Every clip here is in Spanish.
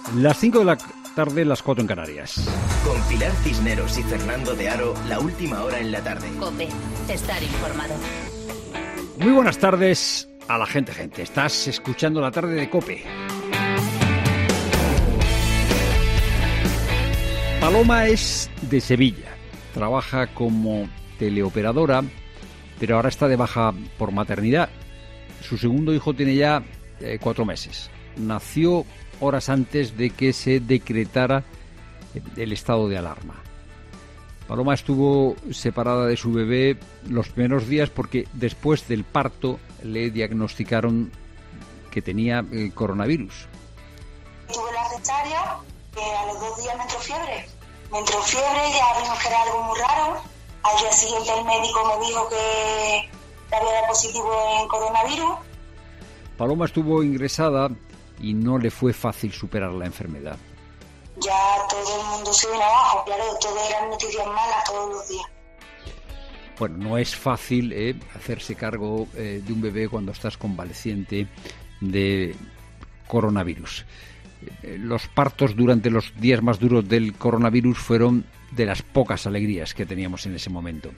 Las 5 de la tarde, las 4 en Canarias. Con Pilar Cisneros y Fernando de Aro, la última hora en la tarde. COPE, estar informado. Muy buenas tardes a la gente. Estás escuchando la tarde de COPE. Paloma es de Sevilla. Trabaja como teleoperadora, pero ahora está de baja por maternidad. Su segundo hijo tiene ya 4 meses. Nació horas antes de que se decretara el estado de alarma. Paloma estuvo separada de su bebé los primeros días porque después del parto le diagnosticaron que tenía el coronavirus. Tuve la cesárea, a los 2 días me entró fiebre, ya vimos que era algo muy raro. Al día siguiente el médico me dijo que había dado positivo en coronavirus. Paloma estuvo ingresada y no le fue fácil superar la enfermedad. Ya todo el mundo se vino abajo, claro, todo eran noticias malas todos los días. Bueno, no es fácil hacerse cargo de un bebé cuando estás convaleciente de coronavirus. Los partos durante los días más duros del coronavirus fueron de las pocas alegrías que teníamos en ese momento.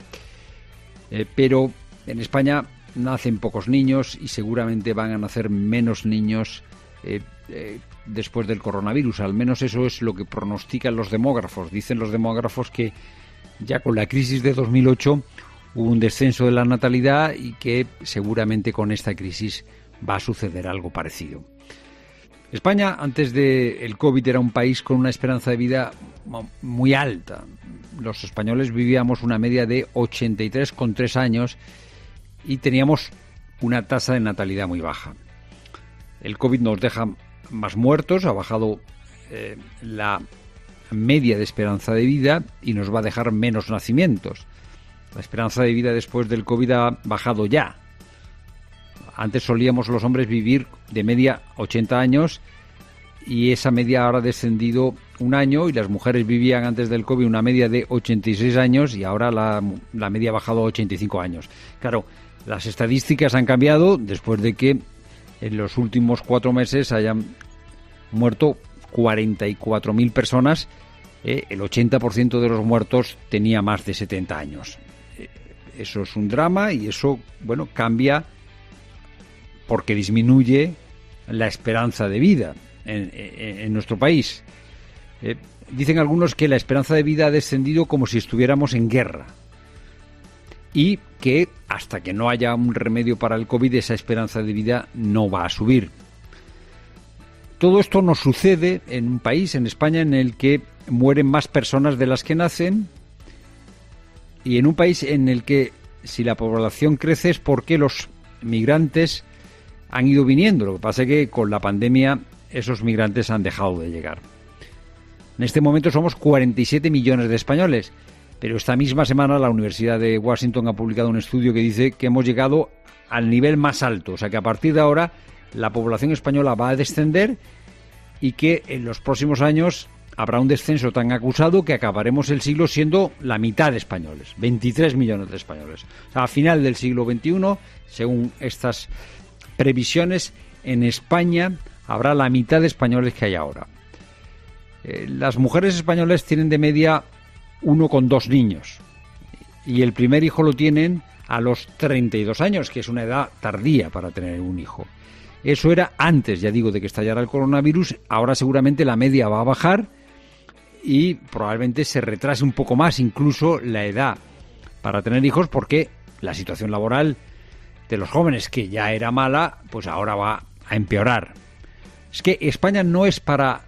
Pero en España nacen pocos niños y seguramente van a nacer menos niños después del coronavirus. Al menos eso es lo que pronostican los demógrafos. Dicen los demógrafos que ya con la crisis de 2008 hubo un descenso de la natalidad y que seguramente con esta crisis va a suceder algo parecido. España, antes del COVID, era un país con una esperanza de vida muy alta. Los españoles vivíamos una media de 83,3 años y teníamos una tasa de natalidad muy baja. El COVID nos deja más muertos, ha bajado la media de esperanza de vida y nos va a dejar menos nacimientos. La esperanza de vida después del COVID ha bajado ya. Antes solíamos los hombres vivir de media 80 años y esa media ahora ha descendido un año, y las mujeres vivían antes del COVID una media de 86 años y ahora la media ha bajado a 85 años. Claro, las estadísticas han cambiado después de que en los últimos 4 meses hayan muerto 44.000 personas. El 80% de los muertos tenía más de 70 años. Eso es un drama y eso, bueno, cambia porque disminuye la esperanza de vida en nuestro país. Dicen algunos que la esperanza de vida ha descendido como si estuviéramos en guerra y que hasta que no haya un remedio para el COVID esa esperanza de vida no va a subir. Todo esto nos sucede en un país, en España, en el que mueren más personas de las que nacen, y en un país en el que si la población crece es porque los migrantes han ido viniendo. Lo que pasa es que con la pandemia esos migrantes han dejado de llegar. En este momento somos 47 millones de españoles, pero esta misma semana la Universidad de Washington ha publicado un estudio que dice que hemos llegado al nivel más alto, o sea que a partir de ahora la población española va a descender y que en los próximos años habrá un descenso tan acusado que acabaremos el siglo siendo la mitad de españoles, 23 millones de españoles. O sea, a final del siglo XXI, según estas previsiones, en España habrá la mitad de españoles que hay ahora. Las mujeres españolas tienen de media 1,2 niños y el primer hijo lo tienen a los 32 años, que es una edad tardía para tener un hijo. Eso era antes, ya digo, de que estallara el coronavirus. Ahora seguramente la media va a bajar y probablemente se retrase un poco más incluso la edad para tener hijos, porque la situación laboral de los jóvenes, que ya era mala, pues ahora va a empeorar. Es que España no es para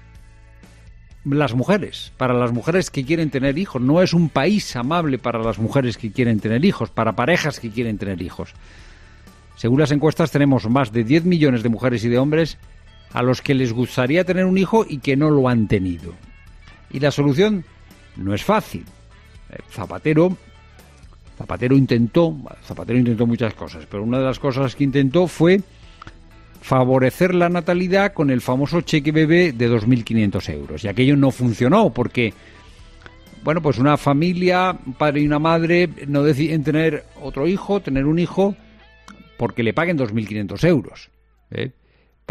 las mujeres que quieren tener hijos. No es un país amable para las mujeres que quieren tener hijos, para parejas que quieren tener hijos. Según las encuestas, tenemos más de 10 millones de mujeres y de hombres a los que les gustaría tener un hijo y que no lo han tenido. Y la solución no es fácil. Zapatero intentó muchas cosas, pero una de las cosas que intentó fue favorecer la natalidad con el famoso cheque bebé de 2.500 euros. Y aquello no funcionó porque, bueno, pues una familia, un padre y una madre, no deciden tener otro hijo, tener un hijo, porque le paguen 2.500 euros.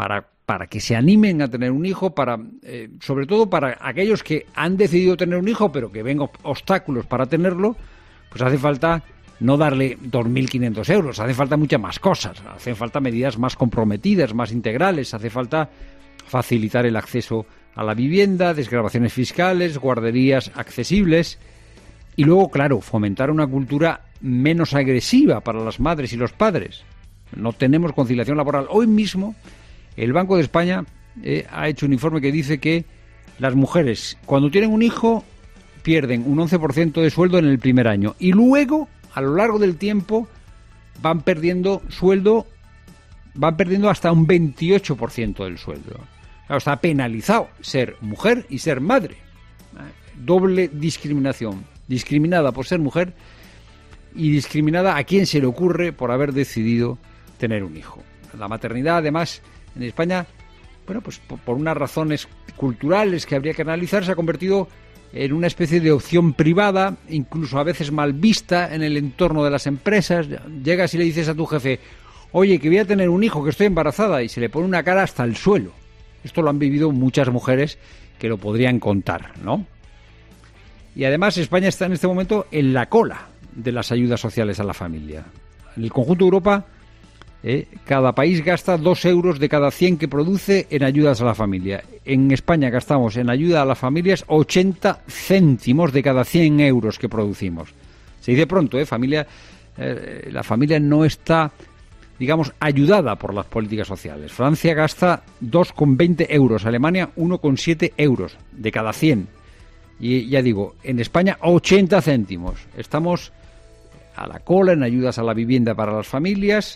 para que se animen a tener un hijo, sobre todo para aquellos que han decidido tener un hijo, pero que ven obstáculos para tenerlo, pues hace falta no darle 2.500 euros, hace falta muchas más cosas, hacen falta medidas más comprometidas, más integrales, hace falta facilitar el acceso a la vivienda, desgravaciones fiscales, guarderías accesibles y luego, claro, fomentar una cultura menos agresiva para las madres y los padres. No tenemos conciliación laboral. Hoy mismo el Banco de España ha hecho un informe que dice que las mujeres, cuando tienen un hijo, pierden un 11% de sueldo en el primer año y luego, a lo largo del tiempo, van perdiendo sueldo, van perdiendo hasta un 28% del sueldo. Claro, está penalizado ser mujer y ser madre. Doble discriminación. Discriminada por ser mujer y discriminada a quien se le ocurre por haber decidido tener un hijo. La maternidad, además, en España, bueno, pues por unas razones culturales que habría que analizar, se ha convertido en una especie de opción privada, incluso a veces mal vista en el entorno de las empresas. Llegas y le dices a tu jefe, oye, que voy a tener un hijo, que estoy embarazada, y se le pone una cara hasta el suelo. Esto lo han vivido muchas mujeres que lo podrían contar, ¿no? Y además España está en este momento en la cola de las ayudas sociales a la familia. En el conjunto de Europa, cada país gasta 2 euros de cada 100 que produce en ayudas a la familia. En España gastamos en ayuda a las familias 80 céntimos de cada 100 euros que producimos. Se dice pronto, la familia no está, digamos, ayudada por las políticas sociales. Francia gasta 2,20 euros, Alemania 1,7 euros de cada 100. Y ya digo, en España 80 céntimos. Estamos a la cola en ayudas a la vivienda para las familias.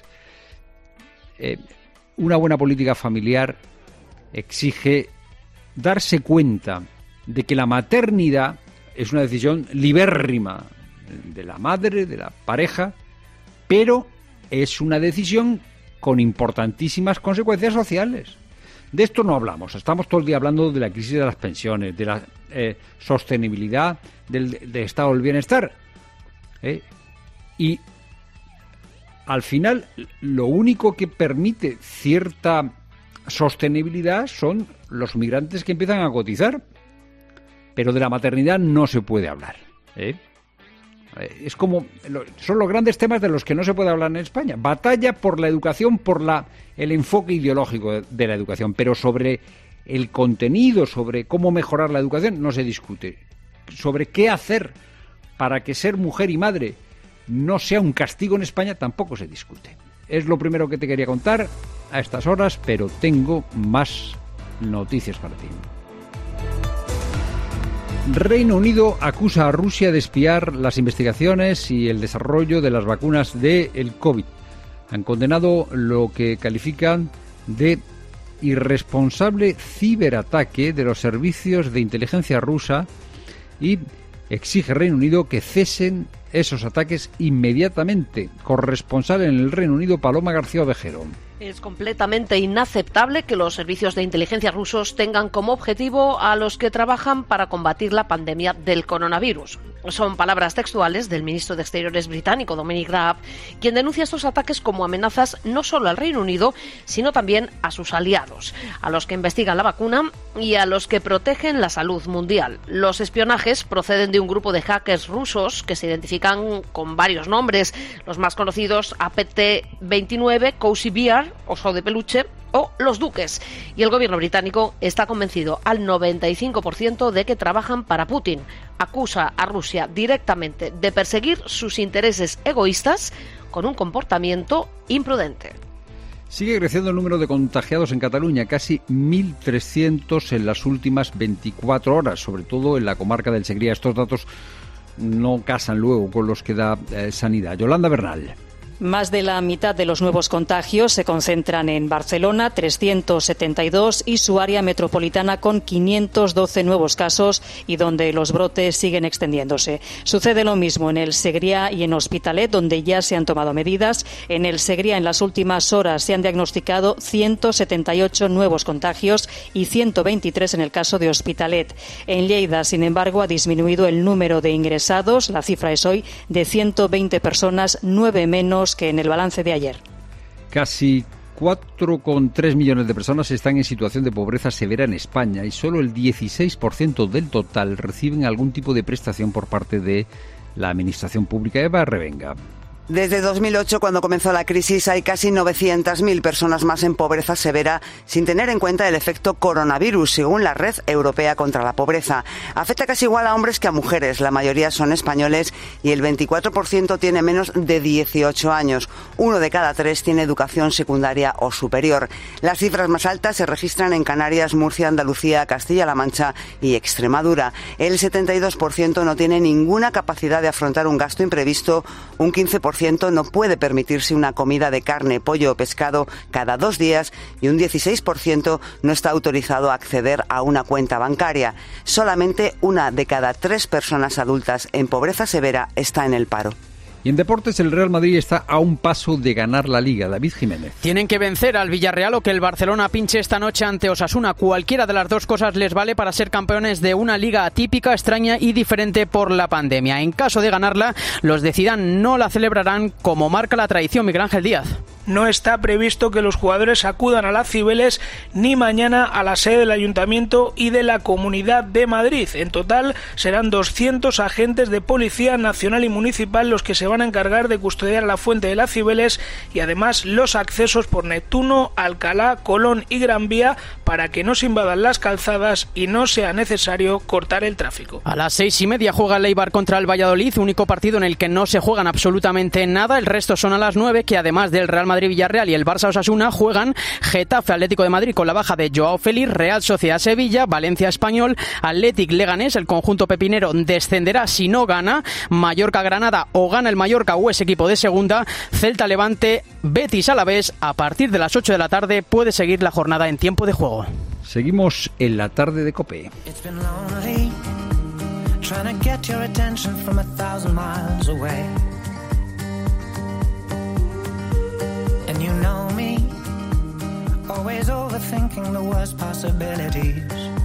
Una buena política familiar exige darse cuenta de que la maternidad es una decisión libérrima de la madre, de la pareja, pero es una decisión con importantísimas consecuencias sociales. De esto no hablamos, estamos todo el día hablando de la crisis de las pensiones, de la sostenibilidad del estado del bienestar. Y al final lo único que permite cierta sostenibilidad son los migrantes que empiezan a cotizar, pero de la maternidad no se puede hablar. Es como son los grandes temas de los que no se puede hablar en España. Batalla por la educación, por el enfoque ideológico de la educación, pero sobre el contenido, sobre cómo mejorar la educación, no se discute. Sobre qué hacer para que ser mujer y madre no sea un castigo en España, tampoco se discute. Es lo primero que te quería contar a estas horas, pero tengo más noticias para ti. Reino Unido acusa a Rusia de espiar las investigaciones y el desarrollo de las vacunas del COVID. Han condenado lo que califican de irresponsable ciberataque de los servicios de inteligencia rusa y exige Reino Unido que cesen esos ataques inmediatamente. Corresponsal en el Reino Unido, Paloma García Ovejero. Es completamente inaceptable que los servicios de inteligencia rusos tengan como objetivo a los que trabajan para combatir la pandemia del coronavirus. Son palabras textuales del ministro de Exteriores británico, Dominic Raab, quien denuncia estos ataques como amenazas no solo al Reino Unido, sino también a sus aliados, a los que investigan la vacuna y a los que protegen la salud mundial. Los espionajes proceden de un grupo de hackers rusos que se identifican con varios nombres, los más conocidos APT-29, Cozy Bear, oso de peluche, o los duques. Y el gobierno británico está convencido al 95% de que trabajan para Putin. Acusa a Rusia directamente de perseguir sus intereses egoístas con un comportamiento imprudente. Sigue creciendo el número de contagiados en Cataluña, casi 1.300 en las últimas 24 horas, sobre todo en la comarca del Segrià. Estos datos no casan luego con los que da Sanidad. Yolanda Bernal. Más de la mitad de los nuevos contagios se concentran en Barcelona, 372, y su área metropolitana con 512 nuevos casos y donde los brotes siguen extendiéndose. Sucede lo mismo en el Segrià y en Hospitalet, donde ya se han tomado medidas. En el Segrià, en las últimas horas, se han diagnosticado 178 nuevos contagios y 123 en el caso de Hospitalet. En Lleida, sin embargo, ha disminuido el número de ingresados. La cifra es hoy de 120 personas, 9 menos que en el balance de ayer. Casi 4,3 millones de personas están en situación de pobreza severa en España y solo el 16% del total reciben algún tipo de prestación por parte de la Administración Pública. Eva Revenga. Desde 2008, cuando comenzó la crisis, hay casi 900.000 personas más en pobreza severa, sin tener en cuenta el efecto coronavirus, según la Red Europea contra la Pobreza. Afecta casi igual a hombres que a mujeres. La mayoría son españoles y el 24% tiene menos de 18 años. 1 de cada 3 tiene educación secundaria o superior. Las cifras más altas se registran en Canarias, Murcia, Andalucía, Castilla-La Mancha y Extremadura. El 72% no tiene ninguna capacidad de afrontar un gasto imprevisto, un 15% no puede permitirse una comida de carne, pollo o pescado cada 2 días y un 16% no está autorizado a acceder a una cuenta bancaria. Solamente 1 de cada 3 personas adultas en pobreza severa está en el paro. Y en deportes, el Real Madrid está a un paso de ganar la Liga. David Jiménez. Tienen que vencer al Villarreal o que el Barcelona pinche esta noche ante Osasuna. Cualquiera de las dos cosas les vale para ser campeones de una liga atípica, extraña y diferente por la pandemia. En caso de ganarla, los de Zidane no la celebrarán como marca la tradición. Miguel Ángel Díaz. No está previsto que los jugadores acudan a las Cibeles ni mañana a la sede del Ayuntamiento y de la Comunidad de Madrid. En total serán 200 agentes de Policía Nacional y Municipal los que se van a encargar de custodiar la fuente de las Cibeles y además los accesos por Neptuno, Alcalá, Colón y Gran Vía para que no se invadan las calzadas y no sea necesario cortar el tráfico. A las 6:30 juega el Eibar contra el Valladolid, único partido en el que no se juegan absolutamente nada. El resto son a las 9, que además del Real Madrid-Villarreal y el Barça-Osasuna juegan Getafe-Atlético de Madrid con la baja de Joao Félix, Real Sociedad-Sevilla, Valencia-Español, Athletic-Leganés, el conjunto pepinero descenderá si no gana, Mallorca-Granada o gana el Mallorca o es equipo de segunda, Celta-Levante, Betis-Alavés. A partir de las 8 de la tarde puede seguir la jornada en tiempo de juego. Seguimos en la tarde de COPE. And you know me, always overthinking the worst possibilities.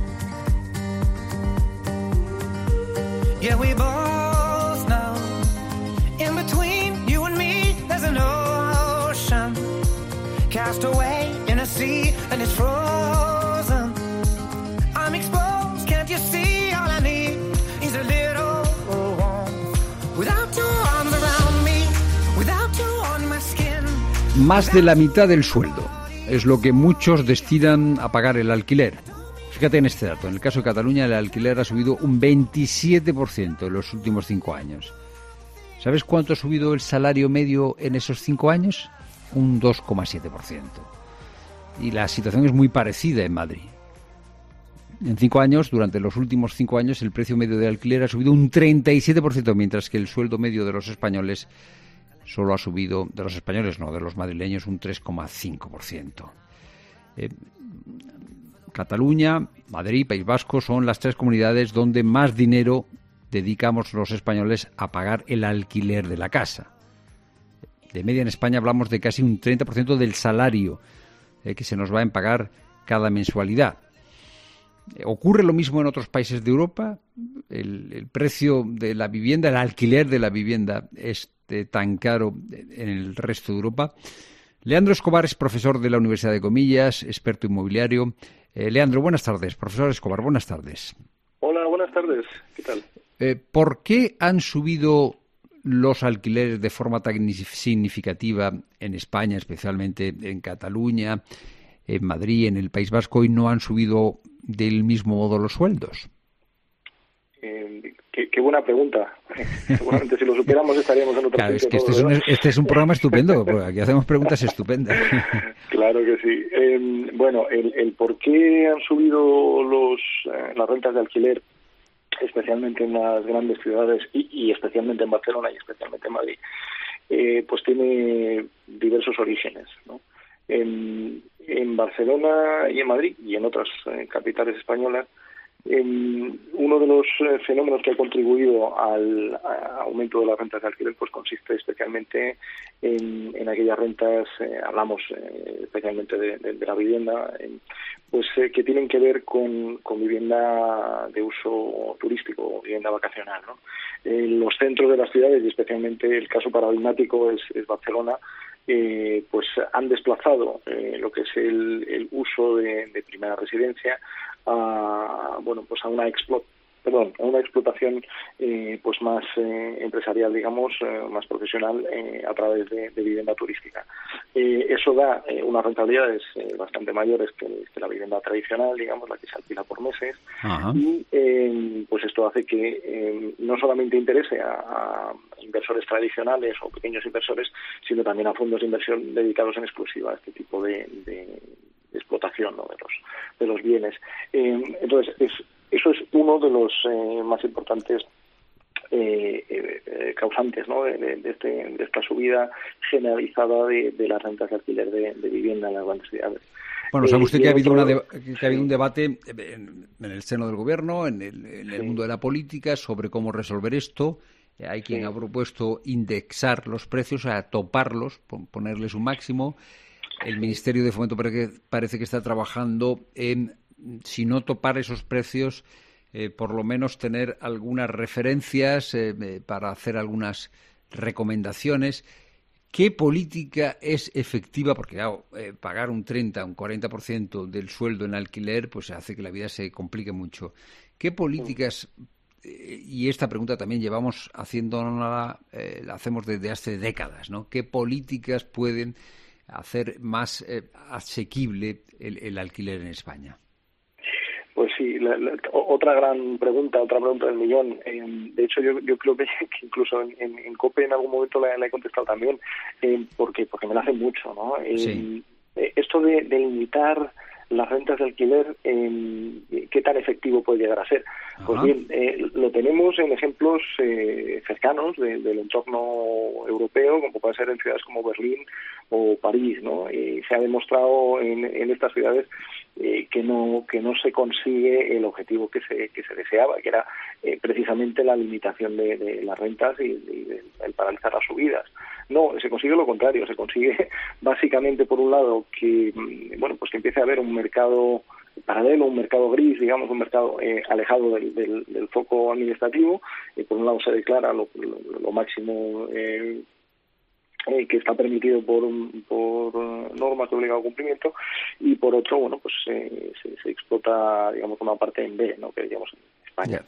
Yeah, we both know, in between you and me, there's an ocean, cast away in a sea, and it's frozen. I'm exposed, can't you see? All I need is a little warmth. Without your arms around me, without you on my skin. Más de la mitad del sueldo es lo que muchos destinan a pagar el alquiler. Fíjate en este dato. En el caso de Cataluña, el alquiler ha subido un 27% en los últimos 5 años. ¿Sabes cuánto ha subido el salario medio en esos 5 años? Un 2,7%. Y la situación es muy parecida en Madrid. En 5 años, durante los últimos 5 años, el precio medio de alquiler ha subido un 37%, mientras que el sueldo medio de los españoles solo ha subido, de los españoles no, de los madrileños, un 3,5%. Cataluña, Madrid, País Vasco son las 3 comunidades donde más dinero dedicamos los españoles a pagar el alquiler de la casa. De media en España hablamos de casi un 30% del salario que se nos va en pagar cada mensualidad. ¿Ocurre lo mismo en otros países de Europa? El precio de la vivienda, el alquiler de la vivienda es tan caro en el resto de Europa. Leandro Escobar es profesor de la Universidad de Comillas, experto inmobiliario. Leandro, buenas tardes. Profesor Escobar, buenas tardes. Hola, buenas tardes. ¿Qué tal? ¿Por qué han subido los alquileres de forma tan significativa en España, especialmente en Cataluña, en Madrid, en el País Vasco, y no han subido del mismo modo los sueldos? Qué buena pregunta. Seguramente si lo supiéramos estaríamos en otro Claro, sitio. Es que este es un programa estupendo, porque aquí hacemos preguntas estupendas. Claro que sí. Bueno, el por qué han subido las rentas de alquiler, especialmente en las grandes ciudades y especialmente en Barcelona y especialmente en Madrid, pues tiene diversos orígenes, ¿no? En Barcelona y en Madrid y en otras capitales españolas, uno de los fenómenos que ha contribuido al aumento de las rentas de alquiler pues consiste especialmente en aquellas rentas, hablamos especialmente de la vivienda, pues que tienen que ver con vivienda de uso turístico o vivienda vacacional, ¿no? Los centros de las ciudades, y especialmente el caso paradigmático es Barcelona, pues han desplazado lo que es el uso de primera residencia a una explotación pues más empresarial, digamos, más profesional a través de vivienda turística. Eso da unas rentabilidades bastante mayores que la vivienda tradicional, digamos, la que se alquila por meses. Ajá. Y pues esto hace que no solamente interese a inversores tradicionales o pequeños inversores, sino también a fondos de inversión dedicados en exclusiva a este tipo de explotación, ¿no?, de los bienes. Entonces, eso es uno de los más importantes causantes, ¿no?, de esta subida generalizada de las rentas de alquiler de vivienda en las grandes ciudades. Bueno, sabe usted que ha habido un debate en el seno del gobierno, en el mundo de la política, sobre cómo resolver esto. Hay quien ha propuesto indexar los precios, a toparlos, ponerles un máximo. El Ministerio de Fomento parece que está trabajando en, si no topar esos precios, por lo menos tener algunas referencias para hacer algunas recomendaciones. ¿Qué política es efectiva? Porque claro, pagar un 30, un 40% del sueldo en alquiler pues hace que la vida se complique mucho. ¿Qué políticas, y esta pregunta también llevamos haciéndola, la hacemos desde hace décadas, ¿no? ¿Qué políticas pueden hacer más asequible el alquiler en España? Pues sí, otra pregunta del millón. De hecho, yo creo que incluso en COPE en algún momento la he contestado también, porque me la hace mucho, ¿no? Sí. Esto de limitar las rentas de alquiler, ¿qué tan efectivo puede llegar a ser? Ajá. Pues bien, lo tenemos en ejemplos cercanos del entorno europeo, como puede ser en ciudades como Berlín o París, ¿no? Se ha demostrado en estas ciudades que no se consigue el objetivo que se deseaba, que era precisamente la limitación de las rentas y el paralizar las subidas. No, se consigue lo contrario, se consigue básicamente, por un lado, que que empiece a haber un mercado paralelo, un mercado gris, digamos, un mercado alejado del foco administrativo. Por un lado se declara lo máximo que está permitido por normas de obligado cumplimiento, y por otro, se explota, digamos, una parte en B, ¿no?, que digamos en España.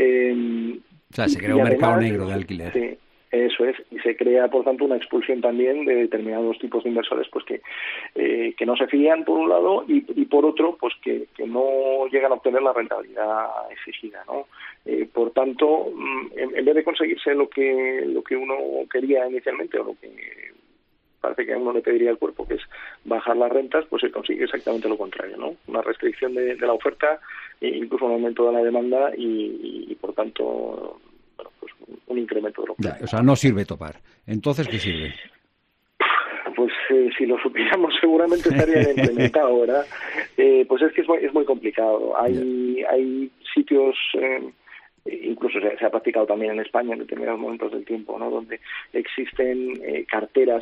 Se crea un mercado negro de alquiler. Sí. Eso es, y se crea, por tanto, una expulsión también de determinados tipos de inversores, pues que no se fían, por un lado, y por otro, pues que no llegan a obtener la rentabilidad exigida, ¿no? Por tanto, en vez de conseguirse lo que uno quería inicialmente, o lo que parece que a uno le pediría el cuerpo, que es bajar las rentas, pues se consigue exactamente lo contrario, ¿no? Una restricción de la oferta, incluso un aumento de la demanda y por tanto, pues un incremento de lo que... O sea, no sirve topar. Entonces, ¿qué sirve? Pues si lo supiéramos seguramente estaría implementado ahora. Pues es que es muy complicado. Hay sitios... incluso se ha practicado también en España en determinados momentos del tiempo, ¿no?, donde existen carteras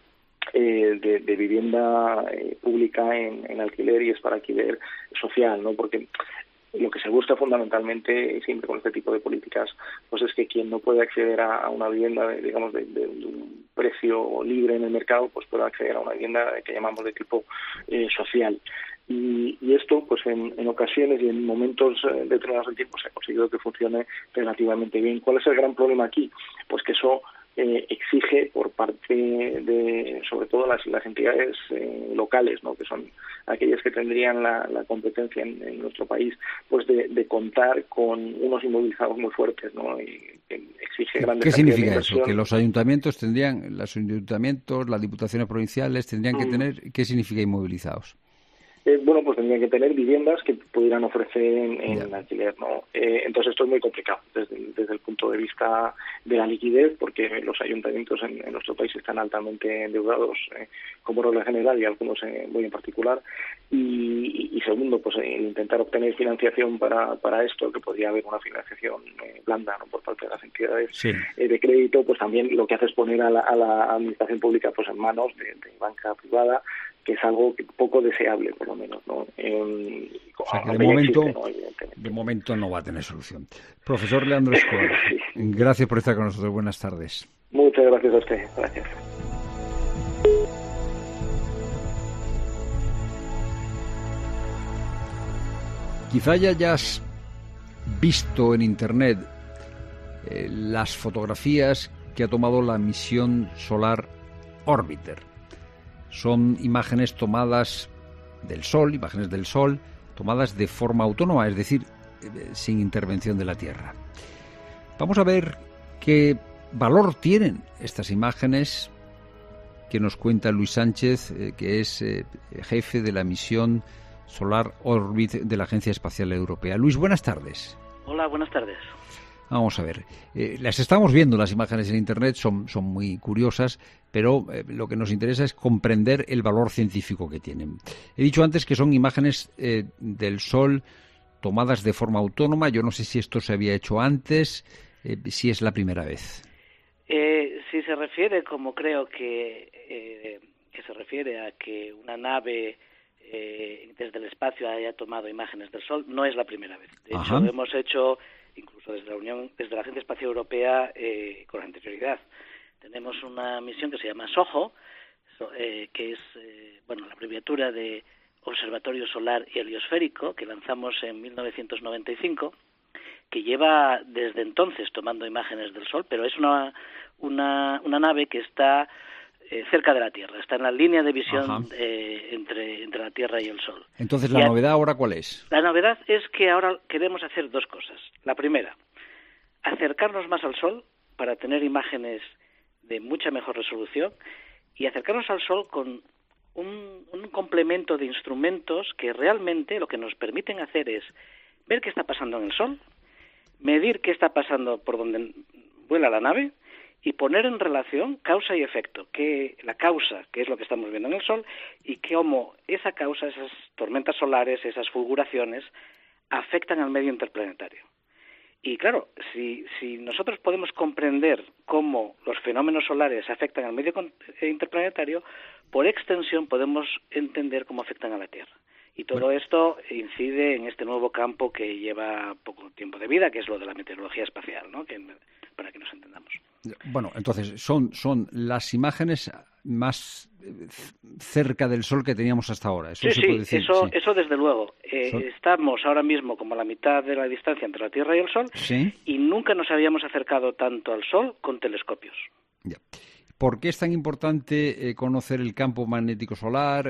de vivienda pública en alquiler, y es para alquiler social, ¿no? Porque lo que se busca fundamentalmente siempre con este tipo de políticas, pues es que quien no puede acceder a una vivienda, digamos, de un precio libre en el mercado, pues pueda acceder a una vivienda que llamamos de tipo social. Y esto, pues en ocasiones y en momentos determinados del tiempo se ha conseguido que funcione relativamente bien. ¿Cuál es el gran problema aquí? Pues que eso exige por parte de, sobre todo, las entidades locales, ¿no?, que son aquellas que tendrían la competencia en nuestro país, pues de contar con unos inmovilizados muy fuertes, ¿no?, y que exige grandes... ¿Qué significa eso? Que los ayuntamientos, las diputaciones provinciales tendrían que tener... ¿Qué significa inmovilizados? Pues tendrían que tener viviendas que pudieran ofrecer en alquiler, ¿no? Entonces esto es muy complicado desde el punto de vista de la liquidez, porque los ayuntamientos en nuestro país están altamente endeudados como regla general, y algunos muy en particular. Y segundo, pues intentar obtener financiación para esto, que podría haber una financiación blanda, ¿no?, por parte de las entidades de crédito, pues también lo que hace es poner a la administración pública pues en manos de banca privada, que es algo poco deseable, por lo menos, ¿no? O sea, que de momento no va a tener solución. Profesor Leandro Escobar, gracias por estar con nosotros. Buenas tardes. Muchas gracias a usted. Gracias. Quizá ya hayas visto en Internet las fotografías que ha tomado la misión solar Orbiter. Son imágenes tomadas del Sol, imágenes del Sol, tomadas de forma autónoma, es decir, sin intervención de la Tierra. Vamos a ver qué valor tienen estas imágenes que nos cuenta Luis Sánchez, que es jefe de la misión Solar Orbit de la Agencia Espacial Europea. Luis, buenas tardes. Hola, buenas tardes. Vamos a ver, las estamos viendo, las imágenes en Internet son muy curiosas, pero lo que nos interesa es comprender el valor científico que tienen. He dicho antes que son imágenes del Sol tomadas de forma autónoma. Yo no sé si esto se había hecho antes, si es la primera vez. Si se refiere, como creo que se refiere a que una nave desde el espacio haya tomado imágenes del Sol, no es la primera vez. De hecho, hemos hecho, incluso desde la Agencia Espacial Europea, con anterioridad. Tenemos una misión que se llama SOHO, que es la abreviatura de Observatorio Solar y Heliosférico, que lanzamos en 1995, que lleva desde entonces tomando imágenes del Sol, pero es una nave que está cerca de la Tierra, está en la línea de visión entre la Tierra y el Sol. Entonces, ¿la novedad ahora cuál es? La novedad es que ahora queremos hacer dos cosas. La primera, acercarnos más al Sol para tener imágenes de mucha mejor resolución y acercarnos al Sol con un complemento de instrumentos que realmente lo que nos permiten hacer es ver qué está pasando en el Sol, medir qué está pasando por donde vuela la nave y poner en relación causa y efecto, que la causa, que es lo que estamos viendo en el Sol, y cómo esa causa, esas tormentas solares, esas fulguraciones, afectan al medio interplanetario. Y claro, si nosotros podemos comprender cómo los fenómenos solares afectan al medio interplanetario, por extensión podemos entender cómo afectan a la Tierra. Y todo esto incide en este nuevo campo que lleva poco tiempo de vida, que es lo de la meteorología espacial, ¿no? Para que nos entendamos. Bueno, entonces, son las imágenes más cerca del Sol que teníamos hasta ahora. ¿Eso se puede decir? Eso desde luego. Estamos ahora mismo como a la mitad de la distancia entre la Tierra y el Sol, y nunca nos habíamos acercado tanto al Sol con telescopios. Ya. ¿Por qué es tan importante conocer el campo magnético solar,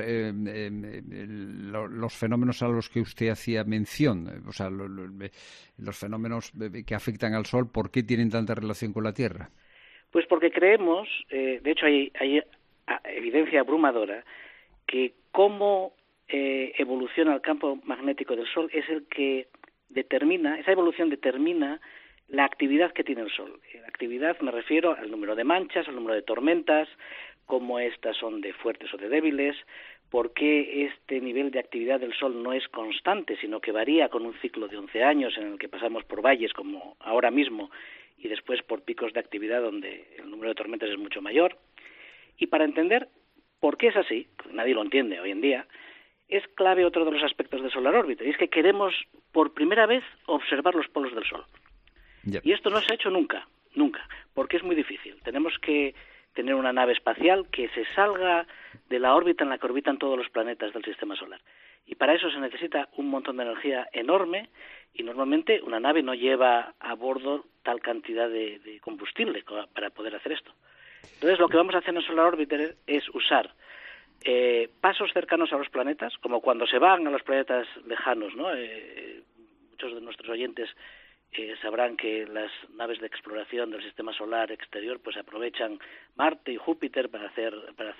los fenómenos a los que usted hacía mención? O sea, los fenómenos que afectan al Sol, ¿por qué tienen tanta relación con la Tierra? Pues porque creemos, de hecho hay evidencia abrumadora, que cómo evoluciona el campo magnético del Sol es el que determina, esa evolución determina la actividad que tiene el Sol. La actividad me refiero al número de manchas, al número de tormentas, cómo estas son de fuertes o de débiles, por qué este nivel de actividad del Sol no es constante, sino que varía con un ciclo de 11 años en el que pasamos por valles como ahora mismo y después por picos de actividad donde el número de tormentas es mucho mayor. Y para entender por qué es así, porque nadie lo entiende hoy en día, es clave otro de los aspectos de Solar Orbiter, y es que queremos por primera vez observar los polos del Sol. Y esto no se ha hecho nunca, porque es muy difícil. Tenemos que tener una nave espacial que se salga de la órbita en la que orbitan todos los planetas del Sistema Solar. Y para eso se necesita un montón de energía enorme, y normalmente una nave no lleva a bordo tal cantidad de combustible para poder hacer esto. Entonces lo que vamos a hacer en Solar Orbiter es usar pasos cercanos a los planetas, como cuando se van a los planetas lejanos, ¿no? Muchos de nuestros oyentes sabrán que las naves de exploración del Sistema Solar exterior pues aprovechan Marte y Júpiter para hacer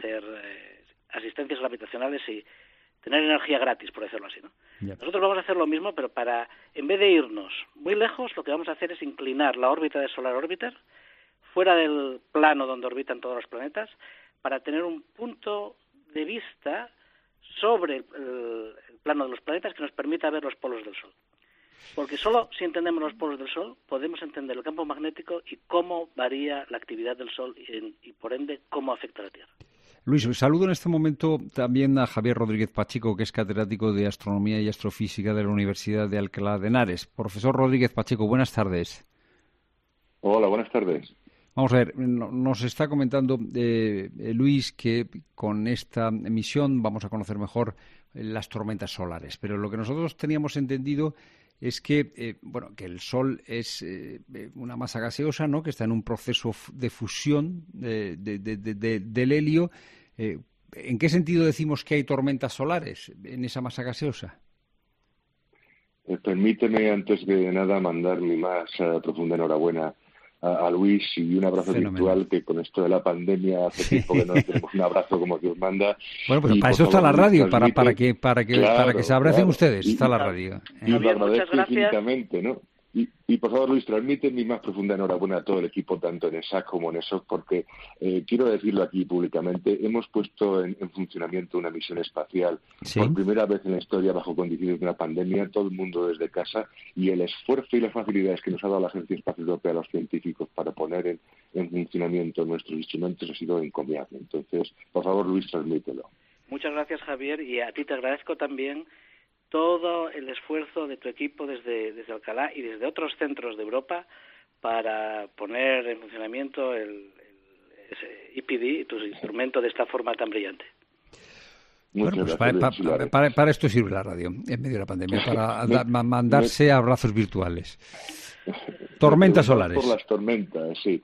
asistencias gravitacionales y tener energía gratis, por decirlo así, ¿no? Nosotros vamos a hacer lo mismo, pero en vez de irnos muy lejos, lo que vamos a hacer es inclinar la órbita de Solar Orbiter fuera del plano donde orbitan todos los planetas, para tener un punto de vista sobre el plano de los planetas que nos permita ver los polos del Sol. Porque solo si entendemos los polos del Sol podemos entender el campo magnético y cómo varía la actividad del Sol y por ende cómo afecta a la Tierra. Luis, saludo en este momento también a Javier Rodríguez Pacheco, que es catedrático de Astronomía y Astrofísica de la Universidad de Alcalá de Henares. Profesor Rodríguez Pacheco, buenas tardes. Hola, buenas tardes. Vamos a ver, nos está comentando Luis que con esta emisión vamos a conocer mejor las tormentas solares, pero lo que nosotros teníamos entendido es que que el Sol es una masa gaseosa, ¿no?, que está en un proceso de fusión del helio. ¿En qué sentido decimos que hay tormentas solares en esa masa gaseosa? Permíteme, antes de nada, mandar mi más profunda enhorabuena a Luis y un abrazo virtual, que con esto de la pandemia hace tiempo que no tenemos un abrazo como Dios manda. Bueno, pues para eso está la radio, para que se abracen ustedes, está la radio. Y lo agradezco infinitamente, ¿no? Y por favor, Luis, transmite mi más profunda enhorabuena a todo el equipo, tanto en ESAC como en ESOC, porque quiero decirlo aquí públicamente, hemos puesto en funcionamiento una misión espacial por primera vez en la historia bajo condiciones de una pandemia, todo el mundo desde casa, y el esfuerzo y las facilidades que nos ha dado la Agencia Espacial Europea a los científicos para poner en funcionamiento nuestros instrumentos ha sido encomiable. Entonces, por favor, Luis, transmítelo. Muchas gracias, Javier, y a ti te agradezco también todo el esfuerzo de tu equipo desde Alcalá y desde otros centros de Europa para poner en funcionamiento ese EPD, tu instrumento, de esta forma tan brillante. Bueno, pues para esto sirve la radio, en medio de la pandemia, para mandarse abrazos virtuales. Tormentas solares. Por las tormentas, sí.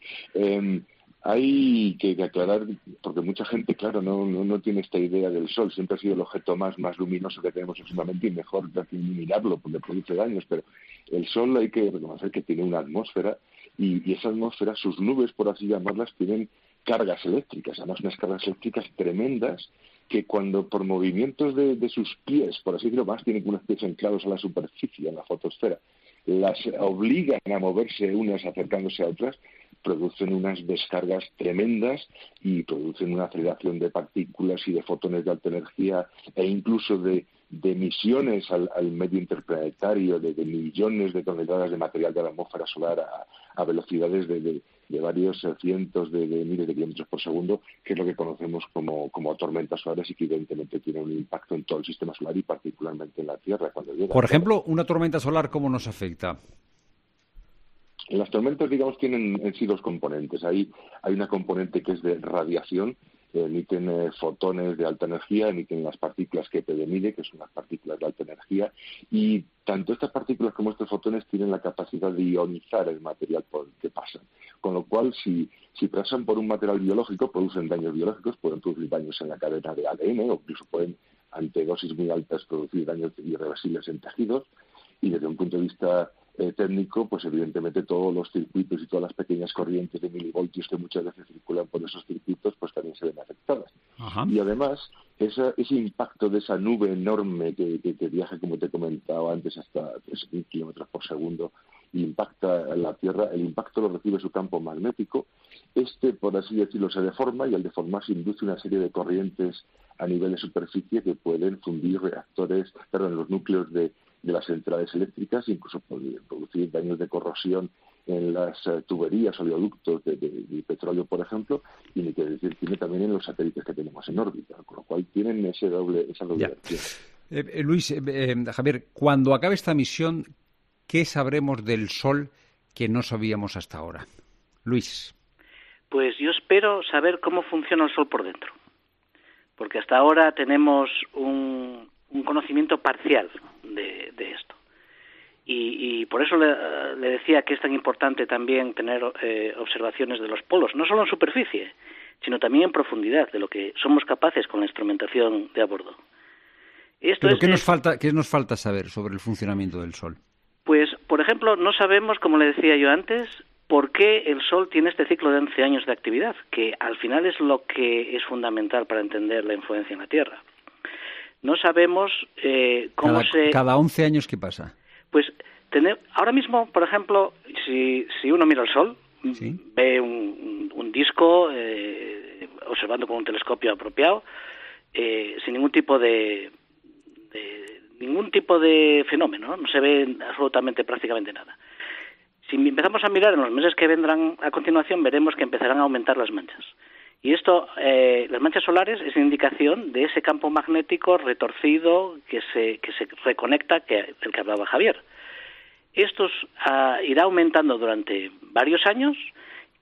Hay que aclarar, porque mucha gente, claro, no tiene esta idea del Sol. Siempre ha sido el objeto más luminoso que tenemos últimamente, y mejor mirarlo porque produce daños. Pero el Sol, hay que reconocer que tiene una atmósfera, y esa atmósfera, sus nubes, por así llamarlas, tienen cargas eléctricas, además unas cargas eléctricas tremendas, que cuando por movimientos de sus pies, por así decirlo, más tienen unos pies anclados a la superficie, en la fotosfera, las obligan a moverse unas acercándose a otras, producen unas descargas tremendas y producen una aceleración de partículas y de fotones de alta energía, e incluso de emisiones al medio interplanetario de millones de toneladas de material de la atmósfera solar a velocidades de varios cientos de miles de kilómetros por segundo, que es lo que conocemos como tormentas solares, y que evidentemente tiene un impacto en todo el sistema solar y particularmente en la Tierra cuando llega. Por ejemplo, una tormenta solar, ¿cómo nos afecta? Las tormentas, digamos, tienen en sí dos componentes. Hay una componente que es de radiación, emiten fotones de alta energía, emiten las partículas que EPD mide, que son las partículas de alta energía, y tanto estas partículas como estos fotones tienen la capacidad de ionizar el material por el que pasan. Con lo cual, si pasan por un material biológico, producen daños biológicos, pueden producir daños en la cadena de ADN, o incluso pueden, ante dosis muy altas, producir daños irreversibles en tejidos. Y desde un punto de vista técnico, pues evidentemente todos los circuitos y todas las pequeñas corrientes de milivoltios que muchas veces circulan por esos circuitos, pues también se ven afectadas. Ajá. Y además, ese impacto de esa nube enorme que viaja, como te he comentado antes, hasta 3.000 kilómetros por segundo, y impacta en la Tierra, el impacto lo recibe su campo magnético. Por así decirlo, se deforma, y al deformarse induce una serie de corrientes a nivel de superficie que pueden fundir los núcleos de las centrales eléctricas, incluso producir daños de corrosión en las tuberías, oleoductos de petróleo, por ejemplo, y ni que decir tiene también en los satélites que tenemos en órbita, con lo cual tienen esa doble acción. Luis, Javier, cuando acabe esta misión, ¿qué sabremos del Sol que no sabíamos hasta ahora? Luis. Pues yo espero saber cómo funciona el Sol por dentro, porque hasta ahora tenemos un conocimiento parcial de esto. Y por eso le decía que es tan importante también tener observaciones de los polos, no solo en superficie, sino también en profundidad, de lo que somos capaces con la instrumentación de a bordo. ¿Pero qué nos falta saber sobre el funcionamiento del Sol? Pues, por ejemplo, no sabemos, como le decía yo antes, por qué el Sol tiene este ciclo de 11 años de actividad, que al final es lo que es fundamental para entender la influencia en la Tierra. No sabemos cómo ¿Cada 11 años qué pasa? Pues ahora mismo, por ejemplo, si uno mira el Sol, ¿sí?, ve un disco observando con un telescopio apropiado, sin ningún tipo de fenómeno, no se ve absolutamente prácticamente nada. Si empezamos a mirar en los meses que vendrán a continuación, veremos que empezarán a aumentar las manchas. Y esto, las manchas solares, es una indicación de ese campo magnético retorcido que se reconecta, del que hablaba Javier. Esto irá aumentando durante varios años,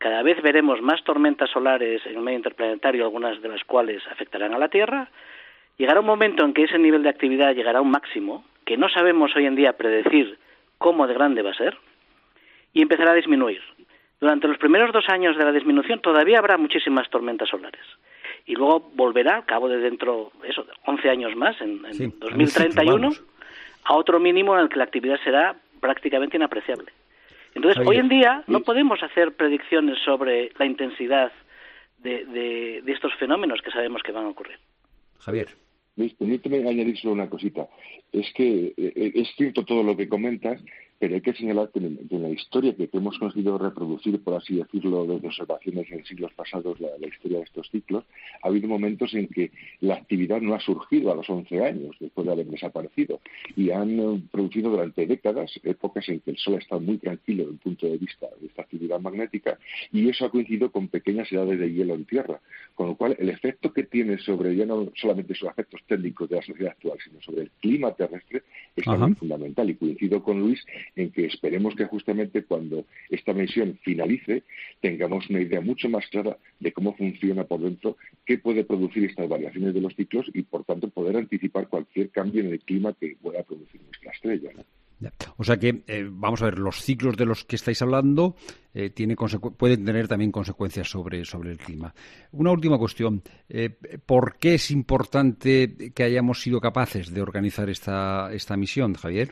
cada vez veremos más tormentas solares en el medio interplanetario, algunas de las cuales afectarán a la Tierra. Llegará un momento en que ese nivel de actividad llegará a un máximo, que no sabemos hoy en día predecir cómo de grande va a ser, y empezará a disminuir. Durante los primeros 2 años de la disminución todavía habrá muchísimas tormentas solares. Y luego volverá, al cabo de 11 años más, en 2031, a otro mínimo en el que la actividad será prácticamente inapreciable. Entonces, Javier, hoy en día no podemos hacer predicciones sobre la intensidad de estos fenómenos que sabemos que van a ocurrir. Javier. Luis, permíteme añadir solo una cosita. Es que es cierto todo lo que comentas, pero hay que señalar que en la historia que hemos conseguido reproducir, por así decirlo, desde observaciones en siglos pasados, la historia de estos ciclos, ha habido momentos en que la actividad no ha surgido a los 11 años, después de haber desaparecido, y han producido durante décadas épocas en que el Sol ha estado muy tranquilo desde el punto de vista de esta actividad magnética, y eso ha coincidido con pequeñas edades de hielo en Tierra, con lo cual el efecto que tiene sobre, ya no solamente sobre aspectos técnicos de la sociedad actual, sino sobre el clima terrestre, es también fundamental, y coincido con Luis en que esperemos que justamente cuando esta misión finalice tengamos una idea mucho más clara de cómo funciona por dentro, qué puede producir estas variaciones de los ciclos y por tanto poder anticipar cualquier cambio en el clima que pueda producir nuestra estrella, ¿no? O sea que, vamos a ver, los ciclos de los que estáis hablando pueden tener también consecuencias sobre el clima. Una última cuestión. ¿Por qué es importante que hayamos sido capaces de organizar esta misión, Javier?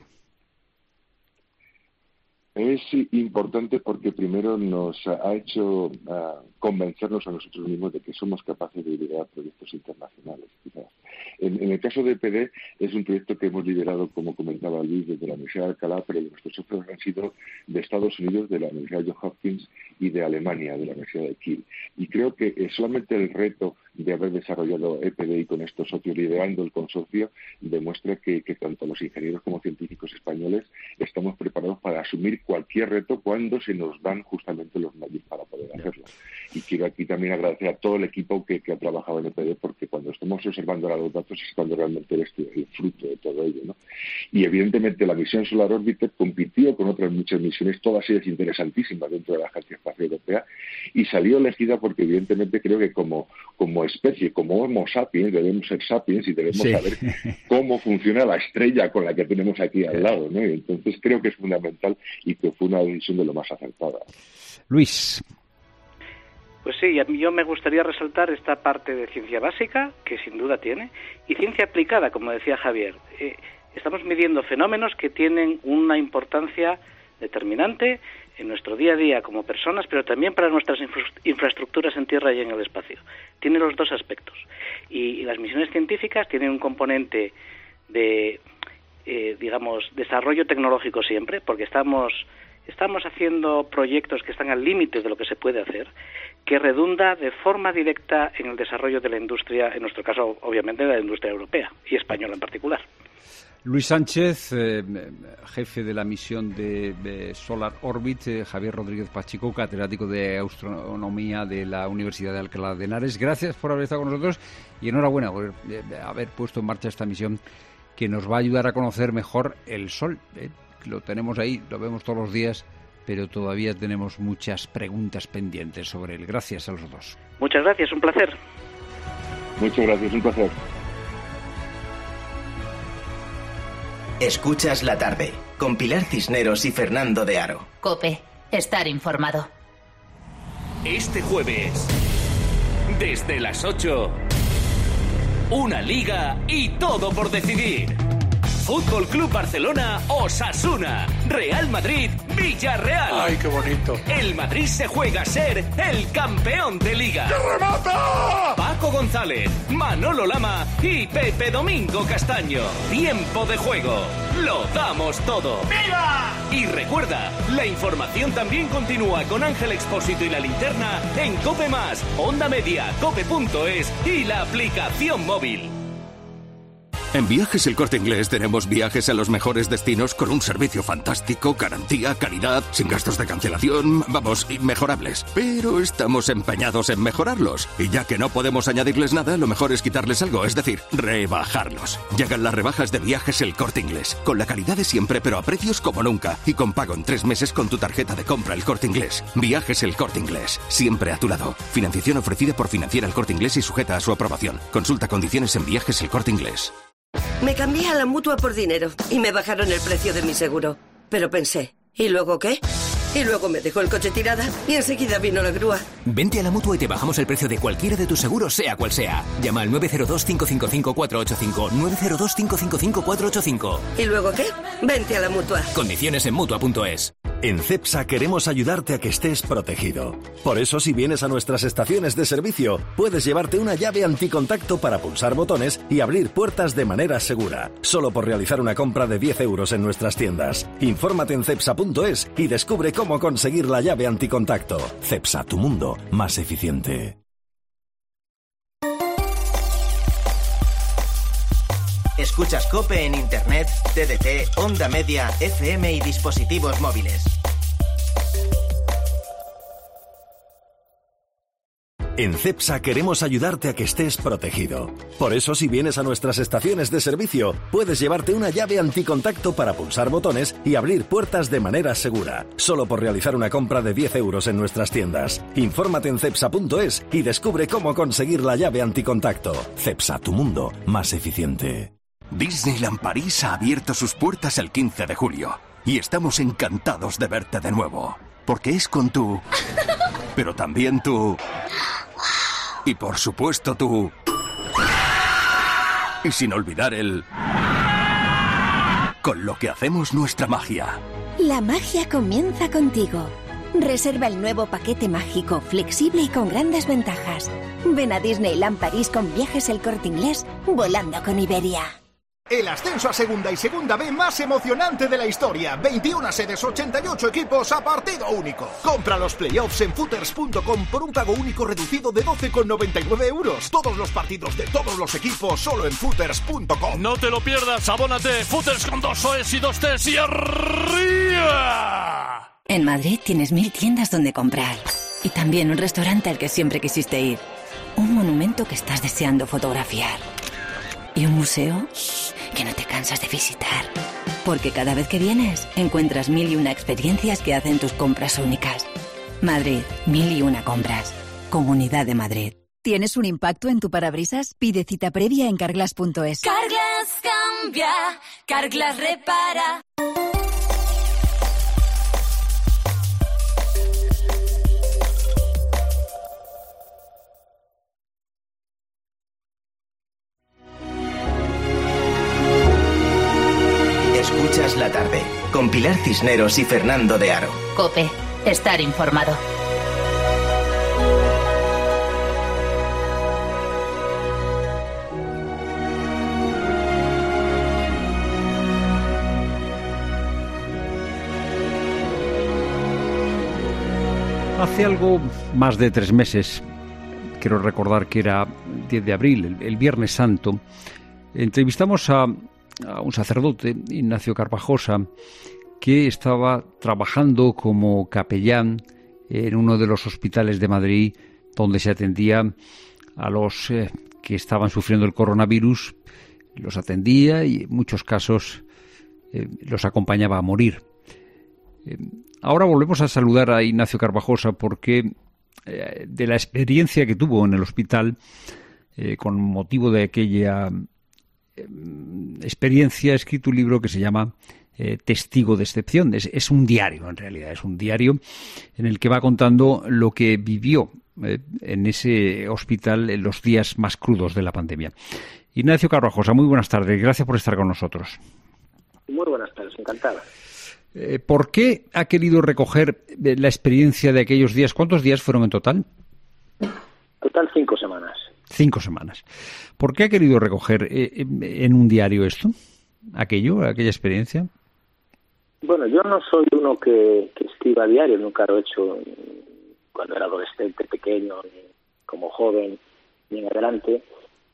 Es importante porque primero nos ha hecho convencernos a nosotros mismos de que somos capaces de liderar proyectos internacionales, quizás. En el caso de EPD es un proyecto que hemos liderado, como comentaba Luis, desde la Universidad de Alcalá, pero nuestros socios han sido de Estados Unidos, de la Universidad Johns Hopkins y de Alemania, de la Universidad de Kiel. Y creo que solamente el reto de haber desarrollado EPD y con estos socios liderando el consorcio demuestra que tanto los ingenieros como científicos españoles estamos preparados para asumir cualquier reto cuando se nos dan justamente los medios para poder hacerlo. Y quiero aquí también agradecer a todo el equipo que ha trabajado en EPD, porque cuando estamos observando los datos es cuando realmente es el fruto de todo ello, ¿no? Y evidentemente la misión Solar Orbiter compitió con otras muchas misiones, todas ellas interesantísimas dentro de la Agencia Espacial Europea, y salió elegida porque evidentemente creo que como especie, como Homo sapiens, debemos ser sapiens y debemos saber cómo funciona la estrella con la que tenemos aquí al lado, ¿no? Y entonces creo que es fundamental y que fue una decisión de lo más acertada. Luis. Pues sí, yo me gustaría resaltar esta parte de ciencia básica, que sin duda tiene, y ciencia aplicada, como decía Javier. Estamos midiendo fenómenos que tienen una importancia determinante en nuestro día a día como personas, pero también para nuestras infraestructuras en tierra y en el espacio. Tiene los dos aspectos. Y las misiones científicas tienen un componente de, desarrollo tecnológico siempre, porque estamos haciendo proyectos que están al límite de lo que se puede hacer, que redunda de forma directa en el desarrollo de la industria, en nuestro caso, obviamente, de la industria europea y española en particular. Luis Sánchez, jefe de la misión de Solar Orbit, Javier Rodríguez Pacheco, catedrático de Astronomía de la Universidad de Alcalá de Henares. Gracias por haber estado con nosotros y enhorabuena por haber puesto en marcha esta misión que nos va a ayudar a conocer mejor el Sol. Lo tenemos ahí, lo vemos todos los días, pero todavía tenemos muchas preguntas pendientes sobre él. Gracias a los dos. Muchas gracias, un placer. Muchas gracias, un placer. Escuchas la tarde, con Pilar Cisneros y Fernando de Aro. COPE, estar informado. Este jueves, desde las 8, una liga y todo por decidir. Fútbol Club Barcelona, Osasuna. Real Madrid, Villarreal. ¡Ay, qué bonito! El Madrid se juega a ser el campeón de Liga. ¡Que remata! Paco González, Manolo Lama y Pepe Domingo Castaño. Tiempo de juego. Lo damos todo. ¡Viva! Y recuerda, la información también continúa con Ángel Expósito y La Linterna en COPE+, Onda Media, cope.es y la aplicación móvil. En Viajes El Corte Inglés tenemos viajes a los mejores destinos con un servicio fantástico, garantía, calidad, sin gastos de cancelación, vamos, inmejorables. Pero estamos empeñados en mejorarlos. Y ya que no podemos añadirles nada, lo mejor es quitarles algo, es decir, rebajarlos. Llegan las rebajas de Viajes El Corte Inglés, con la calidad de siempre pero a precios como nunca y con pago en 3 meses con tu tarjeta de compra El Corte Inglés. Viajes El Corte Inglés, siempre a tu lado. Financiación ofrecida por Financiera El Corte Inglés y sujeta a su aprobación. Consulta condiciones en Viajes El Corte Inglés. Me cambié a la Mutua por dinero y me bajaron el precio de mi seguro. Pero pensé, ¿y luego qué? Y luego me dejó el coche tirada y enseguida vino la grúa. Vente a la Mutua y te bajamos el precio de cualquiera de tus seguros, sea cual sea. Llama al 902-555-485. 902-555-485. ¿Y luego qué? Vente a la Mutua. Condiciones en Mutua.es. En CEPSA queremos ayudarte a que estés protegido. Por eso, si vienes a nuestras estaciones de servicio, puedes llevarte una llave anticontacto para pulsar botones y abrir puertas de manera segura. Solo por realizar una compra de 10 euros en nuestras tiendas. Infórmate en cepsa.es y descubre cómo conseguir la llave anticontacto. CEPSA, tu mundo más eficiente. Escuchas COPE en Internet, TDT, Onda Media, FM y dispositivos móviles. En CEPSA queremos ayudarte a que estés protegido. Por eso, si vienes a nuestras estaciones de servicio, puedes llevarte una llave anticontacto para pulsar botones y abrir puertas de manera segura. Solo por realizar una compra de 10 euros en nuestras tiendas. Infórmate en cepsa.es y descubre cómo conseguir la llave anticontacto. CEPSA, tu mundo más eficiente. Disneyland París ha abierto sus puertas el 15 de julio y estamos encantados de verte de nuevo, porque es con tú, pero también tú, y por supuesto tú, y sin olvidar con lo que hacemos nuestra magia. La magia comienza contigo. Reserva el nuevo paquete mágico, flexible y con grandes ventajas. Ven a Disneyland París con Viajes El Corte Inglés, volando con Iberia. El ascenso a Segunda y Segunda B más emocionante de la historia. 21 sedes, 88 equipos a partido único. Compra los playoffs en footers.com por un pago único reducido de 12,99 euros. Todos los partidos de todos los equipos solo en footers.com. No te lo pierdas, abónate. Footers con 2 OEs y 2 Ts y arriba. En Madrid tienes 1000 tiendas donde comprar. Y también un restaurante al que siempre quisiste ir. Un monumento que estás deseando fotografiar. Y un museo que no te cansas de visitar. Porque cada vez que vienes, encuentras 1001 experiencias que hacen tus compras únicas. Madrid, 1001 compras. Comunidad de Madrid. ¿Tienes un impacto en tu parabrisas? Pide cita previa en Carglass.es. Carglass cambia, Carglass repara. Escuchas la tarde, con Pilar Cisneros y Fernando de Aro. COPE, estar informado. Hace algo más de 3 meses, quiero recordar que era 10 de abril, el Viernes Santo, entrevistamos a un sacerdote, Ignacio Carvajosa, que estaba trabajando como capellán en uno de los hospitales de Madrid donde se atendía a los que estaban sufriendo el coronavirus, los atendía y en muchos casos los acompañaba a morir. Ahora volvemos a saludar a Ignacio Carvajosa porque de la experiencia que tuvo en el hospital con motivo de aquella experiencia, ha escrito un libro que se llama Testigo de Excepción. Es un diario, en realidad, es un diario en el que va contando lo que vivió en ese hospital en los días más crudos de la pandemia. Ignacio Carvajosa, muy buenas tardes, gracias por estar con nosotros. Muy buenas tardes, encantada. ¿Por qué ha querido recoger la experiencia de aquellos días? ¿Cuántos días fueron en total? Total 5 semanas. 5 semanas. ¿Por qué ha querido recoger en un diario esto? ¿Aquella experiencia? Bueno, yo no soy uno que escriba a diario, nunca lo he hecho cuando era adolescente, pequeño, ni como joven, ni en adelante.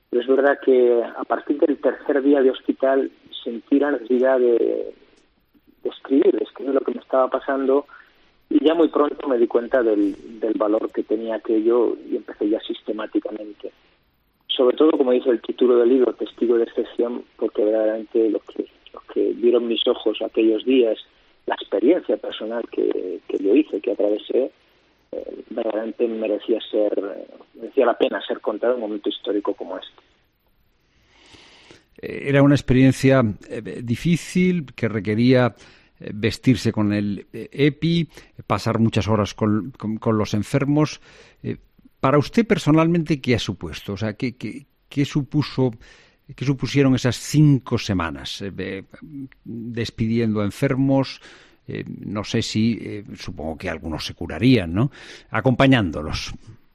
Pero es verdad que a partir del tercer día de hospital sentí la necesidad de escribir lo que me estaba pasando, y ya muy pronto me di cuenta del valor que tenía aquello y empecé ya sistemáticamente. Sobre todo, como dice el título del libro, Testigo de excepción, porque verdaderamente lo que vieron mis ojos aquellos días, la experiencia personal que yo hice, que atravesé, verdaderamente merecía la pena ser contado en un momento histórico como este. Era una experiencia difícil, que requería vestirse con el EPI, pasar muchas horas con los enfermos. Para usted personalmente, ¿qué ha supuesto? O sea, ¿qué supusieron esas 5 semanas despidiendo a enfermos? No sé si, supongo que algunos se curarían, ¿no? Acompañándolos.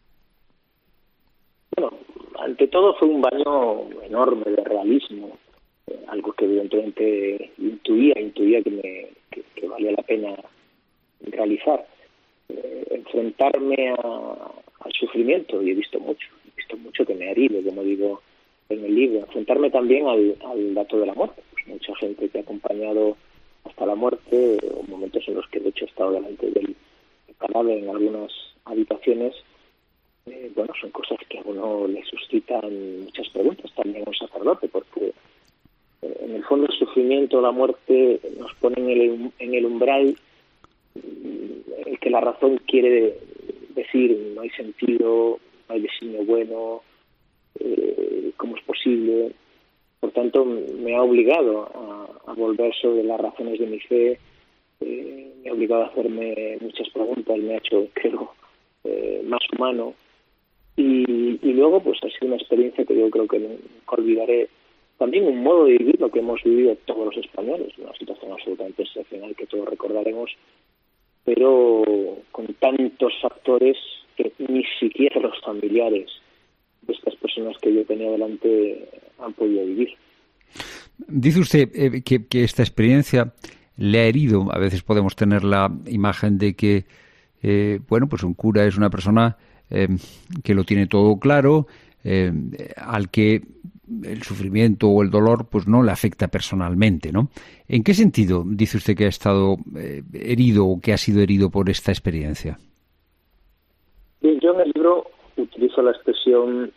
Bueno, ante todo fue un baño enorme de realismo, algo que evidentemente intuía que valía la pena realizar. Enfrentarme al sufrimiento, y he visto mucho que me ha herido, como digo en el libro. Enfrentarme también al dato de la muerte. Pues mucha gente que ha acompañado hasta la muerte, o momentos en los que de hecho he estado delante del cadáver en algunas habitaciones. Son cosas que a uno le suscitan muchas preguntas, también a un sacerdote, porque en el fondo el sufrimiento, la muerte, nos pone en el umbral el que la razón quiere decir no hay sentido, no hay designio bueno, cómo es posible. Por tanto, me ha obligado a volver sobre las razones de mi fe, me ha obligado a hacerme muchas preguntas, me ha hecho, creo, más humano. Y luego, pues ha sido una experiencia que yo creo que nunca olvidaré. También un modo de vivir lo que hemos vivido todos los españoles, una situación absolutamente excepcional que todos recordaremos, pero con tantos factores que ni siquiera los familiares de estas personas que yo tenía delante han podido vivir. Dice usted que esta experiencia le ha herido. A veces podemos tener la imagen de que pues un cura es una persona que lo tiene todo claro, al que el sufrimiento o el dolor pues no le afecta personalmente, ¿no? ¿En qué sentido dice usted que ha estado herido o que ha sido herido por esta experiencia? Bien, yo en el libro utilizo la expresión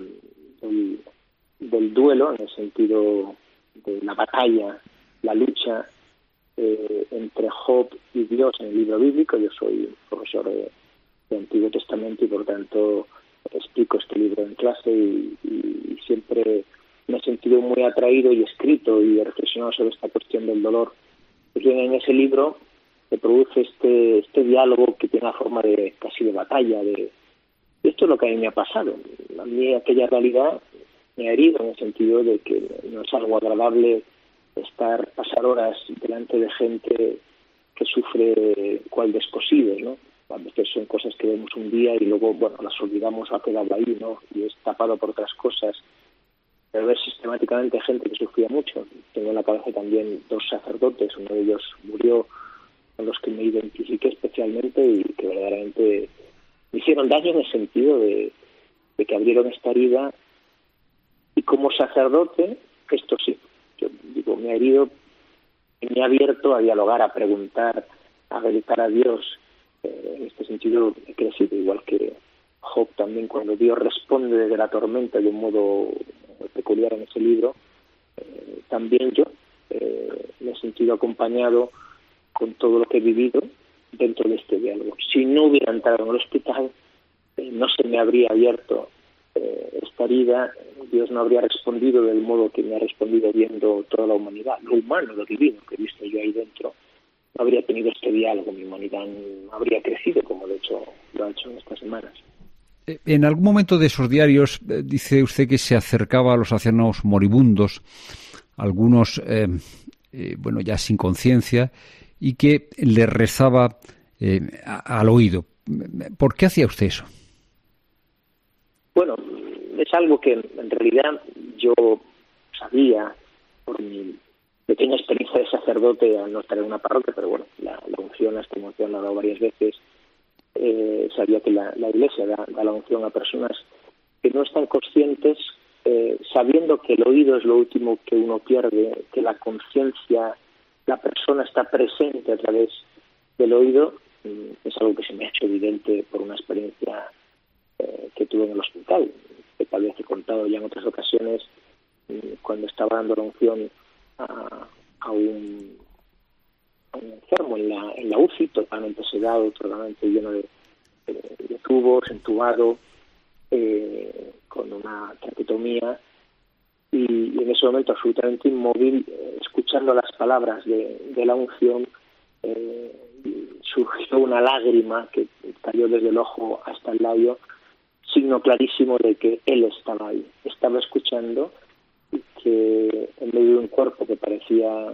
del duelo, en el sentido de la batalla, la lucha entre Job y Dios en el libro bíblico. Yo soy profesor de Antiguo Testamento y por tanto explico este libro en clase y siempre me he sentido muy atraído y escrito y reflexionado sobre esta cuestión del dolor. Pues bien, en ese libro se produce este diálogo que tiene la forma de casi de batalla, esto es lo que a mí me ha pasado. A mí aquella realidad me ha herido en el sentido de que no es algo agradable pasar horas delante de gente que sufre cual descosidos, ¿no? A veces son cosas que vemos un día y luego, las olvidamos, ha quedado ahí, ¿no? Y es tapado por otras cosas. Pero ver sistemáticamente gente que sufría mucho. Tengo en la cabeza también 2 sacerdotes, uno de ellos murió, con los que me identifiqué especialmente y que verdaderamente me hicieron daño en el sentido de que abrieron esta herida. Y como sacerdote, esto sí, yo digo, me ha herido, me ha abierto a dialogar, a preguntar, a gritar a Dios. En este sentido he crecido, igual que Job también, cuando Dios responde desde la tormenta de un modo peculiar en ese libro. También yo me he sentido acompañado con todo lo que he vivido dentro de este diálogo. Si no hubiera entrado en el hospital, no se me habría abierto esta herida, Dios no habría respondido del modo que me ha respondido viendo toda la humanidad, lo humano, lo divino que he visto yo ahí dentro. No habría tenido este diálogo, mi humanidad no habría crecido como de hecho lo ha hecho en estas semanas. En algún momento de esos diarios dice usted que se acercaba a los ancianos moribundos, algunos ya sin conciencia, y que le rezaba al oído. ¿Por qué hacía usted eso? Bueno, es algo que en realidad yo sabía por mi pequeña experiencia de sacerdote al no estar en una parroquia, pero bueno, la unción, esta unción la he dado varias veces. Sabía que la Iglesia da la unción a personas que no están conscientes sabiendo que el oído es lo último que uno pierde, que la conciencia, la persona está presente a través del oído, es algo que se me ha hecho evidente por una experiencia que tuve en el hospital, que tal vez he contado ya en otras ocasiones, cuando estaba dando la unción a un enfermo en la UCI, totalmente sedado, totalmente lleno de tubos, entubado, con una traqueotomía, y en ese momento absolutamente inmóvil, escuchando las palabras de la unción, surgió una lágrima que cayó desde el ojo hasta el labio, signo clarísimo de que él estaba ahí, estaba escuchando, y que en medio de un cuerpo que parecía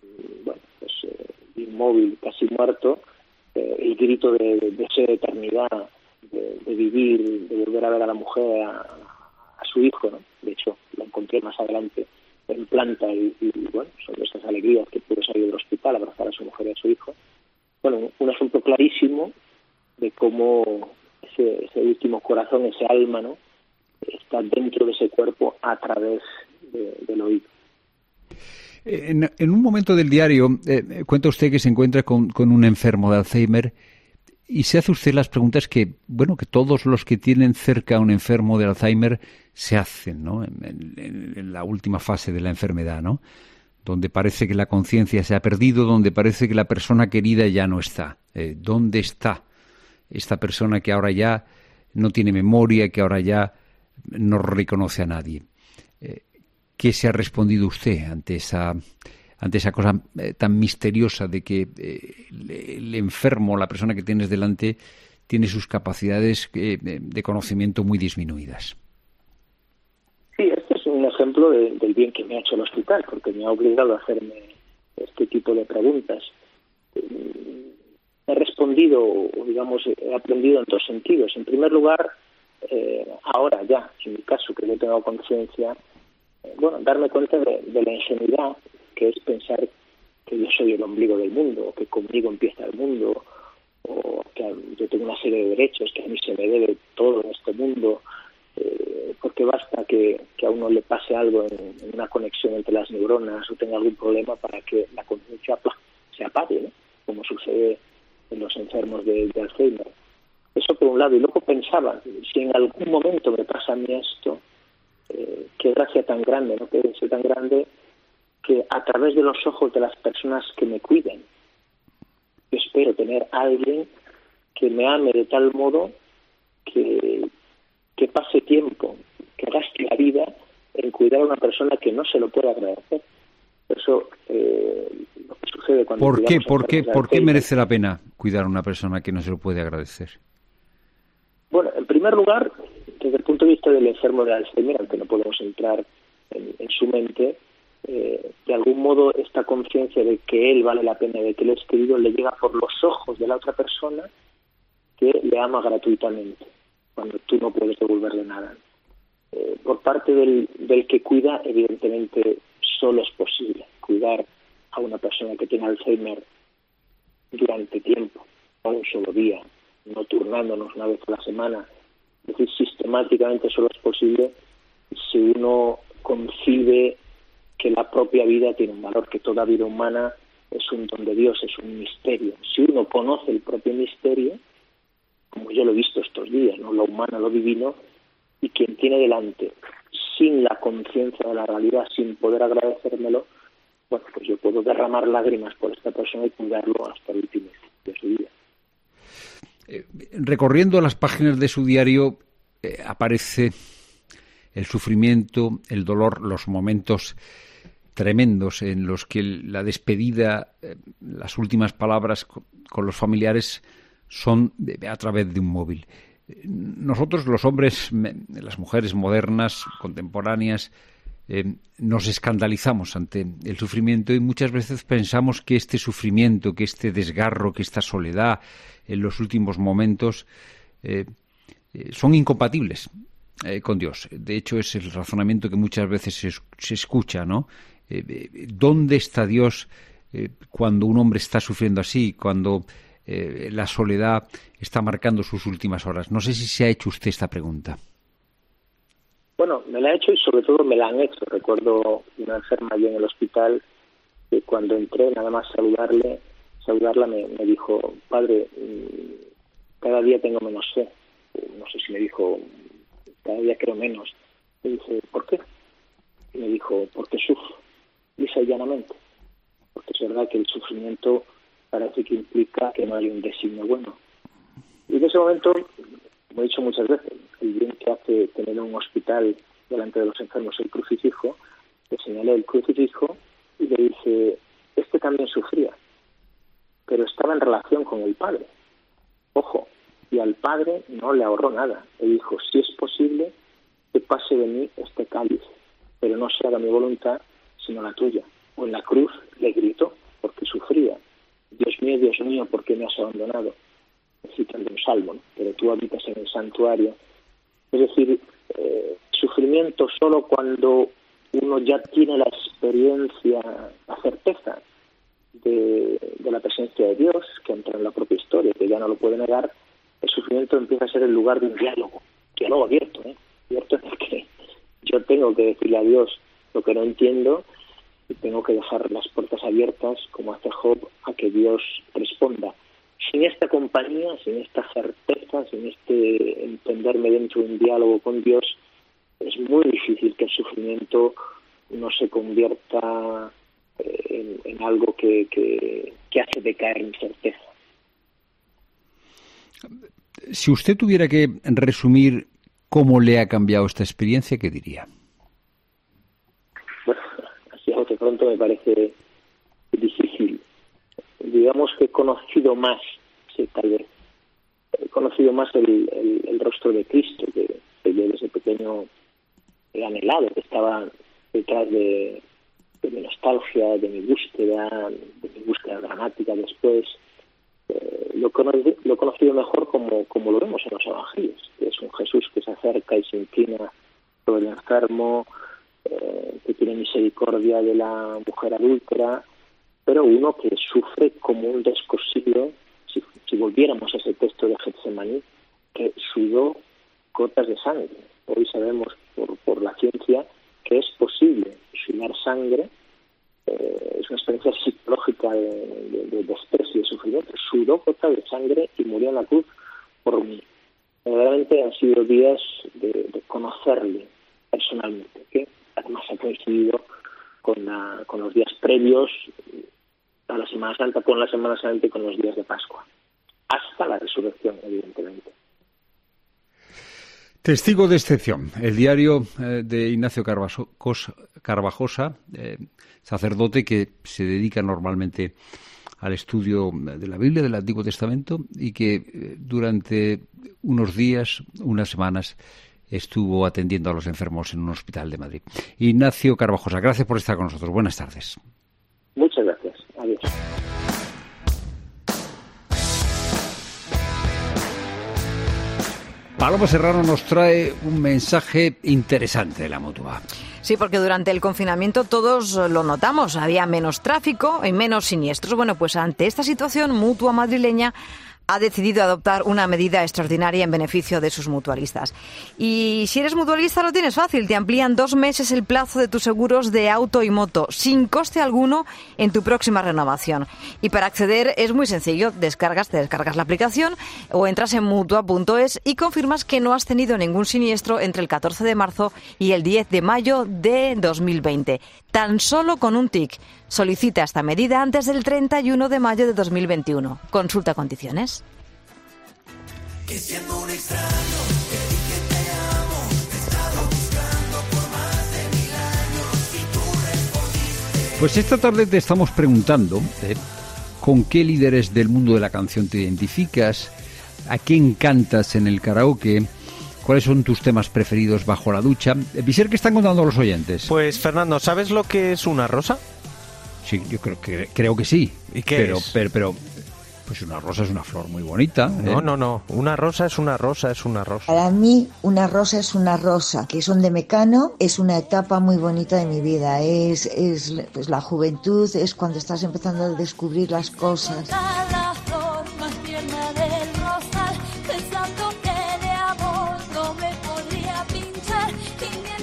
inmóvil, casi muerto, el grito de deseo de eternidad, de vivir, de volver a ver a la mujer, a su hijo, ¿no? De hecho, lo encontré más adelante en planta y bueno, son de esas alegrías que pudo salir del hospital, abrazar a su mujer y a su hijo. Bueno, un asunto clarísimo de cómo ese último corazón, ese alma, ¿no?, está dentro de ese cuerpo a través del oído. En un momento del diario cuenta usted que se encuentra con un enfermo de Alzheimer y se hace usted las preguntas que todos los que tienen cerca a un enfermo de Alzheimer se hacen, ¿no?, en la última fase de la enfermedad, ¿no?, donde parece que la conciencia se ha perdido, donde parece que la persona querida ya no está. ¿Dónde está esta persona que ahora ya no tiene memoria, que ahora ya no reconoce a nadie? ¿Qué se ha respondido usted ante esa cosa tan misteriosa de que el enfermo, la persona que tienes delante, tiene sus capacidades de conocimiento muy disminuidas? Sí, este es un ejemplo del bien que me ha hecho el hospital, porque me ha obligado a hacerme este tipo de preguntas. He respondido, o digamos, he aprendido en dos sentidos. En primer lugar, ahora ya, en mi caso, que yo tengo conciencia, darme cuenta de la ingenuidad que es pensar que yo soy el ombligo del mundo, o que conmigo empieza el mundo, o que yo tengo una serie de derechos, que a mí se me debe todo en este mundo, porque basta que a uno le pase algo en una conexión entre las neuronas o tenga algún problema para que la conciencia se apague, ¿no?, como sucede en los enfermos de Alzheimer. Eso por un lado. Y luego pensaba, si en algún momento me pasa a mí esto, qué gracia tan grande, ¿no?, qué deseo tan grande, que a través de los ojos de las personas que me cuiden, yo espero tener a alguien que me ame de tal modo que pase tiempo, que gaste la vida en cuidar a una persona que no se lo puede agradecer. Eso lo que sucede cuando... ¿Por qué merece la pena cuidar a una persona que no se lo puede agradecer? Bueno, en primer lugar, desde el punto de vista del enfermo de Alzheimer, aunque no podemos entrar en su mente, de algún modo esta conciencia de que él vale la pena, de que él es querido, le llega por los ojos de la otra persona que le ama gratuitamente, cuando tú no puedes devolverle nada. Por parte del que cuida, evidentemente, solo es posible cuidar a una persona que tiene Alzheimer durante tiempo, no un solo día, no turnándonos una vez a la semana. Es decir, sistemáticamente solo es posible si uno concibe que la propia vida tiene un valor, que toda vida humana es un don de Dios, es un misterio. Si uno conoce el propio misterio, como yo lo he visto estos días, ¿no?, lo humano, lo divino, y quien tiene delante, sin la conciencia de la realidad, sin poder agradecérmelo, pues yo puedo derramar lágrimas por esta persona y cuidarlo hasta el último de su vida. Recorriendo las páginas de su diario aparece el sufrimiento, el dolor, los momentos tremendos en los que la despedida, las últimas palabras con los familiares son a través de un móvil. Nosotros, los hombres, las mujeres modernas, contemporáneas, nos escandalizamos ante el sufrimiento y muchas veces pensamos que este sufrimiento, que este desgarro, que esta soledad en los últimos momentos son incompatibles con Dios. De hecho, es el razonamiento que muchas veces se escucha, ¿no? ¿Dónde está Dios cuando un hombre está sufriendo así, cuando la soledad está marcando sus últimas horas? No sé si se ha hecho usted esta pregunta. Bueno, me la he hecho y sobre todo me la han hecho. Recuerdo una enferma allí en el hospital que cuando entré, nada más saludarla me dijo, padre, cada día tengo menos fe. No sé si me dijo, cada día creo menos. Le dije, ¿por qué? Y me dijo, porque sufro, lisa y llanamente. Porque es verdad que el sufrimiento parece que implica que no hay un designio bueno. Y en ese momento, como he dicho muchas veces, el bien que hace tener un hospital delante de los enfermos el crucifijo, le señalé el crucifijo y le dije, este también sufría, pero estaba en relación con el Padre. Ojo, y al Padre no le ahorró nada. Le dijo, si es posible, que pase de mí este cáliz, pero no se haga mi voluntad, sino la tuya. O en la cruz le gritó, porque sufría. Dios mío, ¿por qué me has abandonado? Citando un salmo, ¿no? Pero tú habitas en el santuario. Es decir, sufrimiento solo cuando uno ya tiene la experiencia, la certeza de la presencia de Dios, que entra en la propia historia, que ya no lo puede negar. El sufrimiento empieza a ser el lugar de un diálogo abierto, abierto en el que yo tengo que decirle a Dios lo que no entiendo y tengo que dejar las puertas abiertas, como hace Job, a que Dios responda. Sin esta compañía, sin esta certeza, sin este entenderme dentro de un diálogo con Dios, es muy difícil que el sufrimiento no se convierta en algo que hace decaer mi certeza. Si usted tuviera que resumir cómo le ha cambiado esta experiencia, ¿qué diría? Bueno, así a bote pronto me parece difícil. Digamos que he conocido más, sí, tal vez, he conocido más el rostro de Cristo, que yo desde pequeño he anhelado, que estaba detrás de mi nostalgia, de mi búsqueda dramática después. Lo he conocido mejor como lo vemos en los evangelios, que es un Jesús que se acerca y se inclina sobre el enfermo, que tiene misericordia de la mujer adúltera, pero uno que sufre como un descosido. Si volviéramos a ese texto de Getsemaní, que sudó gotas de sangre. Hoy sabemos por la ciencia que es posible sudar sangre. Es una experiencia psicológica de estrés y de sufrimiento. Sudó gotas de sangre y murió en la cruz por mí. Verdaderamente han sido días de conocerle personalmente, que además ha coincidido con los días previos a la Semana Santa, con la Semana Santa y con los días de Pascua, hasta la resurrección, evidentemente. Testigo de excepción, el diario de Ignacio Carvajosa, sacerdote que se dedica normalmente al estudio de la Biblia, del Antiguo Testamento, y que durante unos días, unas semanas, estuvo atendiendo a los enfermos en un hospital de Madrid. Ignacio Carvajosa, gracias por estar con nosotros. Buenas tardes. Muchas gracias. Adiós. Paloma Serrano nos trae un mensaje interesante de la Mutua. Sí, porque durante el confinamiento todos lo notamos, había menos tráfico y menos siniestros. Bueno, pues ante esta situación, Mutua madrileña ha decidido adoptar una medida extraordinaria en beneficio de sus mutualistas. Y si eres mutualista lo tienes fácil, te amplían 2 meses el plazo de tus seguros de auto y moto, sin coste alguno en tu próxima renovación. Y para acceder es muy sencillo, te descargas la aplicación o entras en Mutua.es y confirmas que no has tenido ningún siniestro entre el 14 de marzo y el 10 de mayo de 2020. Tan solo con un tic. Solicita esta medida antes del 31 de mayo de 2021. Consulta condiciones. Que siendo un extraño, te dije te amo, te he estado buscando por más de 1000 años y tú respondiste. Pues esta tarde te estamos preguntando con qué líderes del mundo de la canción te identificas, a quién cantas en el karaoke, cuáles son tus temas preferidos bajo la ducha. Visser, ¿qué están contando los oyentes? Pues Fernando, ¿sabes lo que es una rosa? Sí, yo creo que sí. ¿Y qué es? Pero pues una rosa es una flor muy bonita. No. Una rosa es una rosa, es una rosa. Para mí, una rosa es una rosa, que son de Mecano, es una etapa muy bonita de mi vida. Es pues la juventud, es cuando estás empezando a descubrir las cosas. La flor más tierna del rosal, pensando que de amor no me podría pinchar y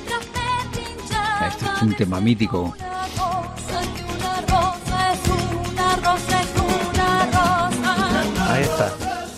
un tema mítico. Ahí está.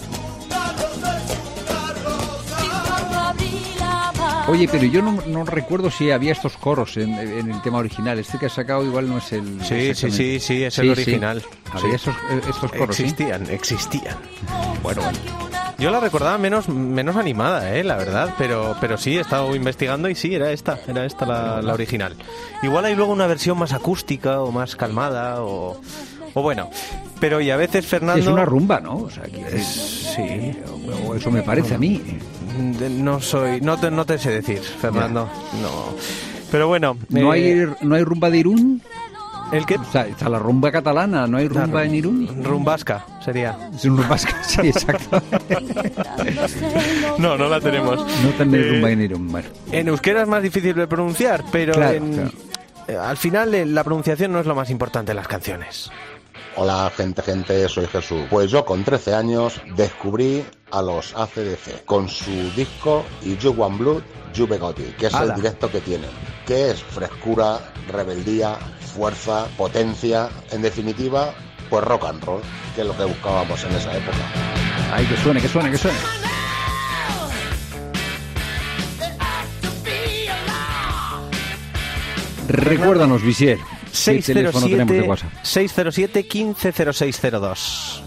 Oye, pero yo no recuerdo si había estos coros en el tema original. Este que has sacado igual no es el... Sí, es el original. Había estos coros, existían. Bueno. Yo la recordaba menos animada, la verdad, pero sí, he estado investigando y sí, era esta la original. Igual hay luego una versión más acústica o más calmada o bueno, pero y a veces Fernando... Es una rumba, ¿no? O sea, sí. O eso me parece a mí. No te sé decir, Fernando. Ya. No. Pero bueno... ¿No hay rumba de Irún? ¿El qué? Está la rumba catalana, ¿no hay rumba en Irún? Rumbasca sería. Es un rumbasca, sí, exacto. No la tenemos. No tenéis rumba en Irún, bueno. En euskera es más difícil de pronunciar, pero claro. Al final la pronunciación no es lo más importante en las canciones. Hola gente, soy Jesús. Pues yo con 13 años descubrí a los AC/DC con su disco Y You Want Blood, You Begoti, que es el directo que tienen, que es frescura, rebeldía, fuerza, potencia, en definitiva, pues rock and roll, que es lo que buscábamos en esa época. Ay, que suene. Recuérdanos, Visier. 607 150602.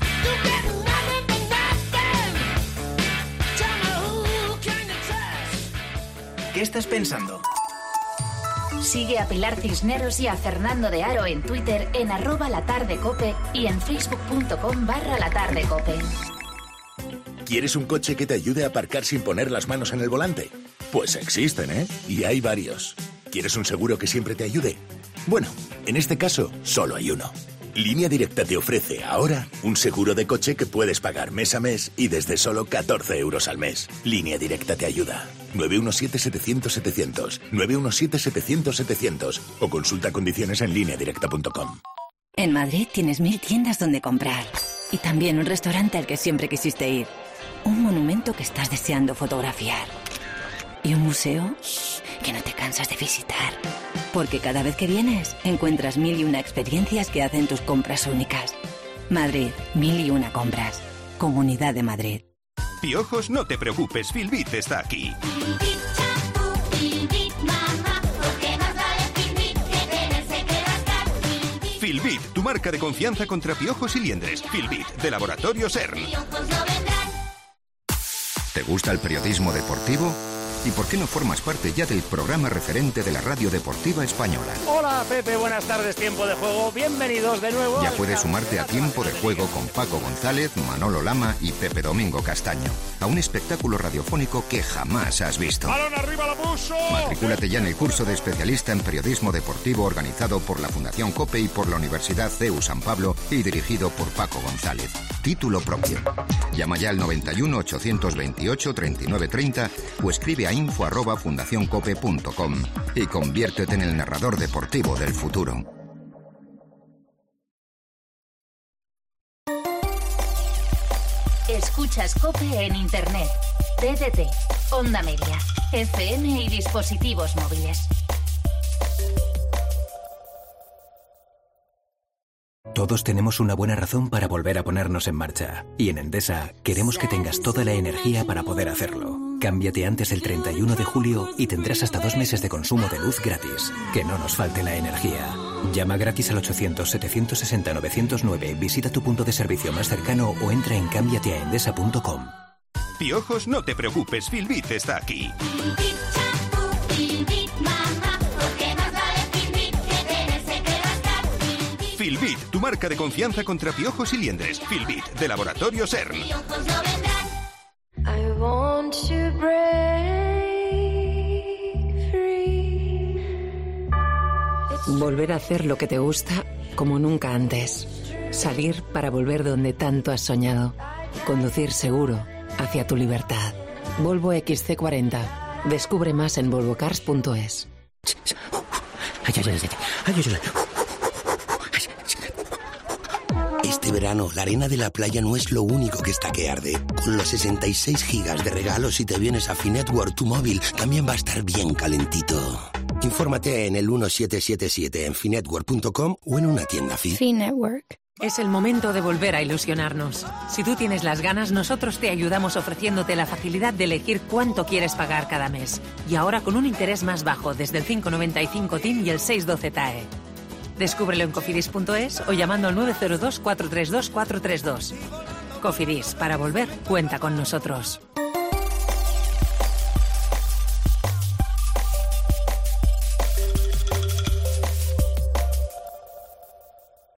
¿Qué estás pensando? Sigue a Pilar Cisneros y a Fernando de Aro en Twitter en @latardecope y en facebook.com/latardecope. ¿Quieres un coche que te ayude a aparcar sin poner las manos en el volante? Pues existen, ¿eh? Y hay varios. ¿Quieres un seguro que siempre te ayude? Bueno, en este caso, solo hay uno. Línea Directa te ofrece ahora un seguro de coche que puedes pagar mes a mes y desde solo 14 euros al mes. Línea Directa te ayuda. 917-700-700, 917-700-700 o consulta condiciones en lineadirecta.com. En Madrid tienes 1000 tiendas donde comprar y también un restaurante al que siempre quisiste ir. Un monumento que estás deseando fotografiar. Y un museo que no te cansas de visitar. Porque cada vez que vienes, encuentras 1001 experiencias que hacen tus compras únicas. Madrid, 1001 compras. Comunidad de Madrid. Piojos, no te preocupes, Filbit está aquí. Filbit, tu marca de confianza contra piojos y liendres. Filbit, de Laboratorio CERN. ¿Te gusta el periodismo deportivo? ¿Y por qué no formas parte ya del programa referente de la Radio Deportiva Española? Hola Pepe, buenas tardes, Tiempo de Juego, bienvenidos de nuevo. Ya puedes sumarte a Tiempo de Juego con Paco González, Manolo Lama y Pepe Domingo Castaño, a un espectáculo radiofónico que jamás has visto. ¡Balón arriba, la puso! Matrículate ya en el curso de especialista en periodismo deportivo organizado por la Fundación COPE y por la Universidad CEU San Pablo y dirigido por Paco González. Título propio. Llama ya al 91 828 3930 o escribe a info@fundacioncope.com y conviértete en el narrador deportivo del futuro. Escuchas COPE en Internet, TDT, Onda Media, FM y dispositivos móviles. Todos tenemos una buena razón para volver a ponernos en marcha. Y en Endesa queremos que tengas toda la energía para poder hacerlo. Cámbiate antes del 31 de julio y tendrás hasta 2 meses de consumo de luz gratis. Que no nos falte la energía. Llama gratis al 800-760-909, visita tu punto de servicio más cercano o entra en cambiateaendesa.com. Piojos, no te preocupes, Filbit está aquí. Filbit, tu marca de confianza contra piojos y liendres. Filbit, de Laboratorio CERN. Volver a hacer lo que te gusta como nunca antes. Salir para volver donde tanto has soñado. Conducir seguro hacia tu libertad. Volvo XC40. Descubre más en volvocars.es. Este verano, la arena de la playa no es lo único que está que arde. Con los 66 gigas de regalos si te vienes a Finetwork, tu móvil también va a estar bien calentito. Infórmate en el 1777 en finetwork.com o en una tienda Fi. Finetwork. Es el momento de volver a ilusionarnos. Si tú tienes las ganas, nosotros te ayudamos ofreciéndote la facilidad de elegir cuánto quieres pagar cada mes. Y ahora con un interés más bajo, desde el 5,95 TIN y el 6,12 TAE. Descúbrelo en cofidis.es o llamando al 902 432 432. Cofidis, para volver, cuenta con nosotros.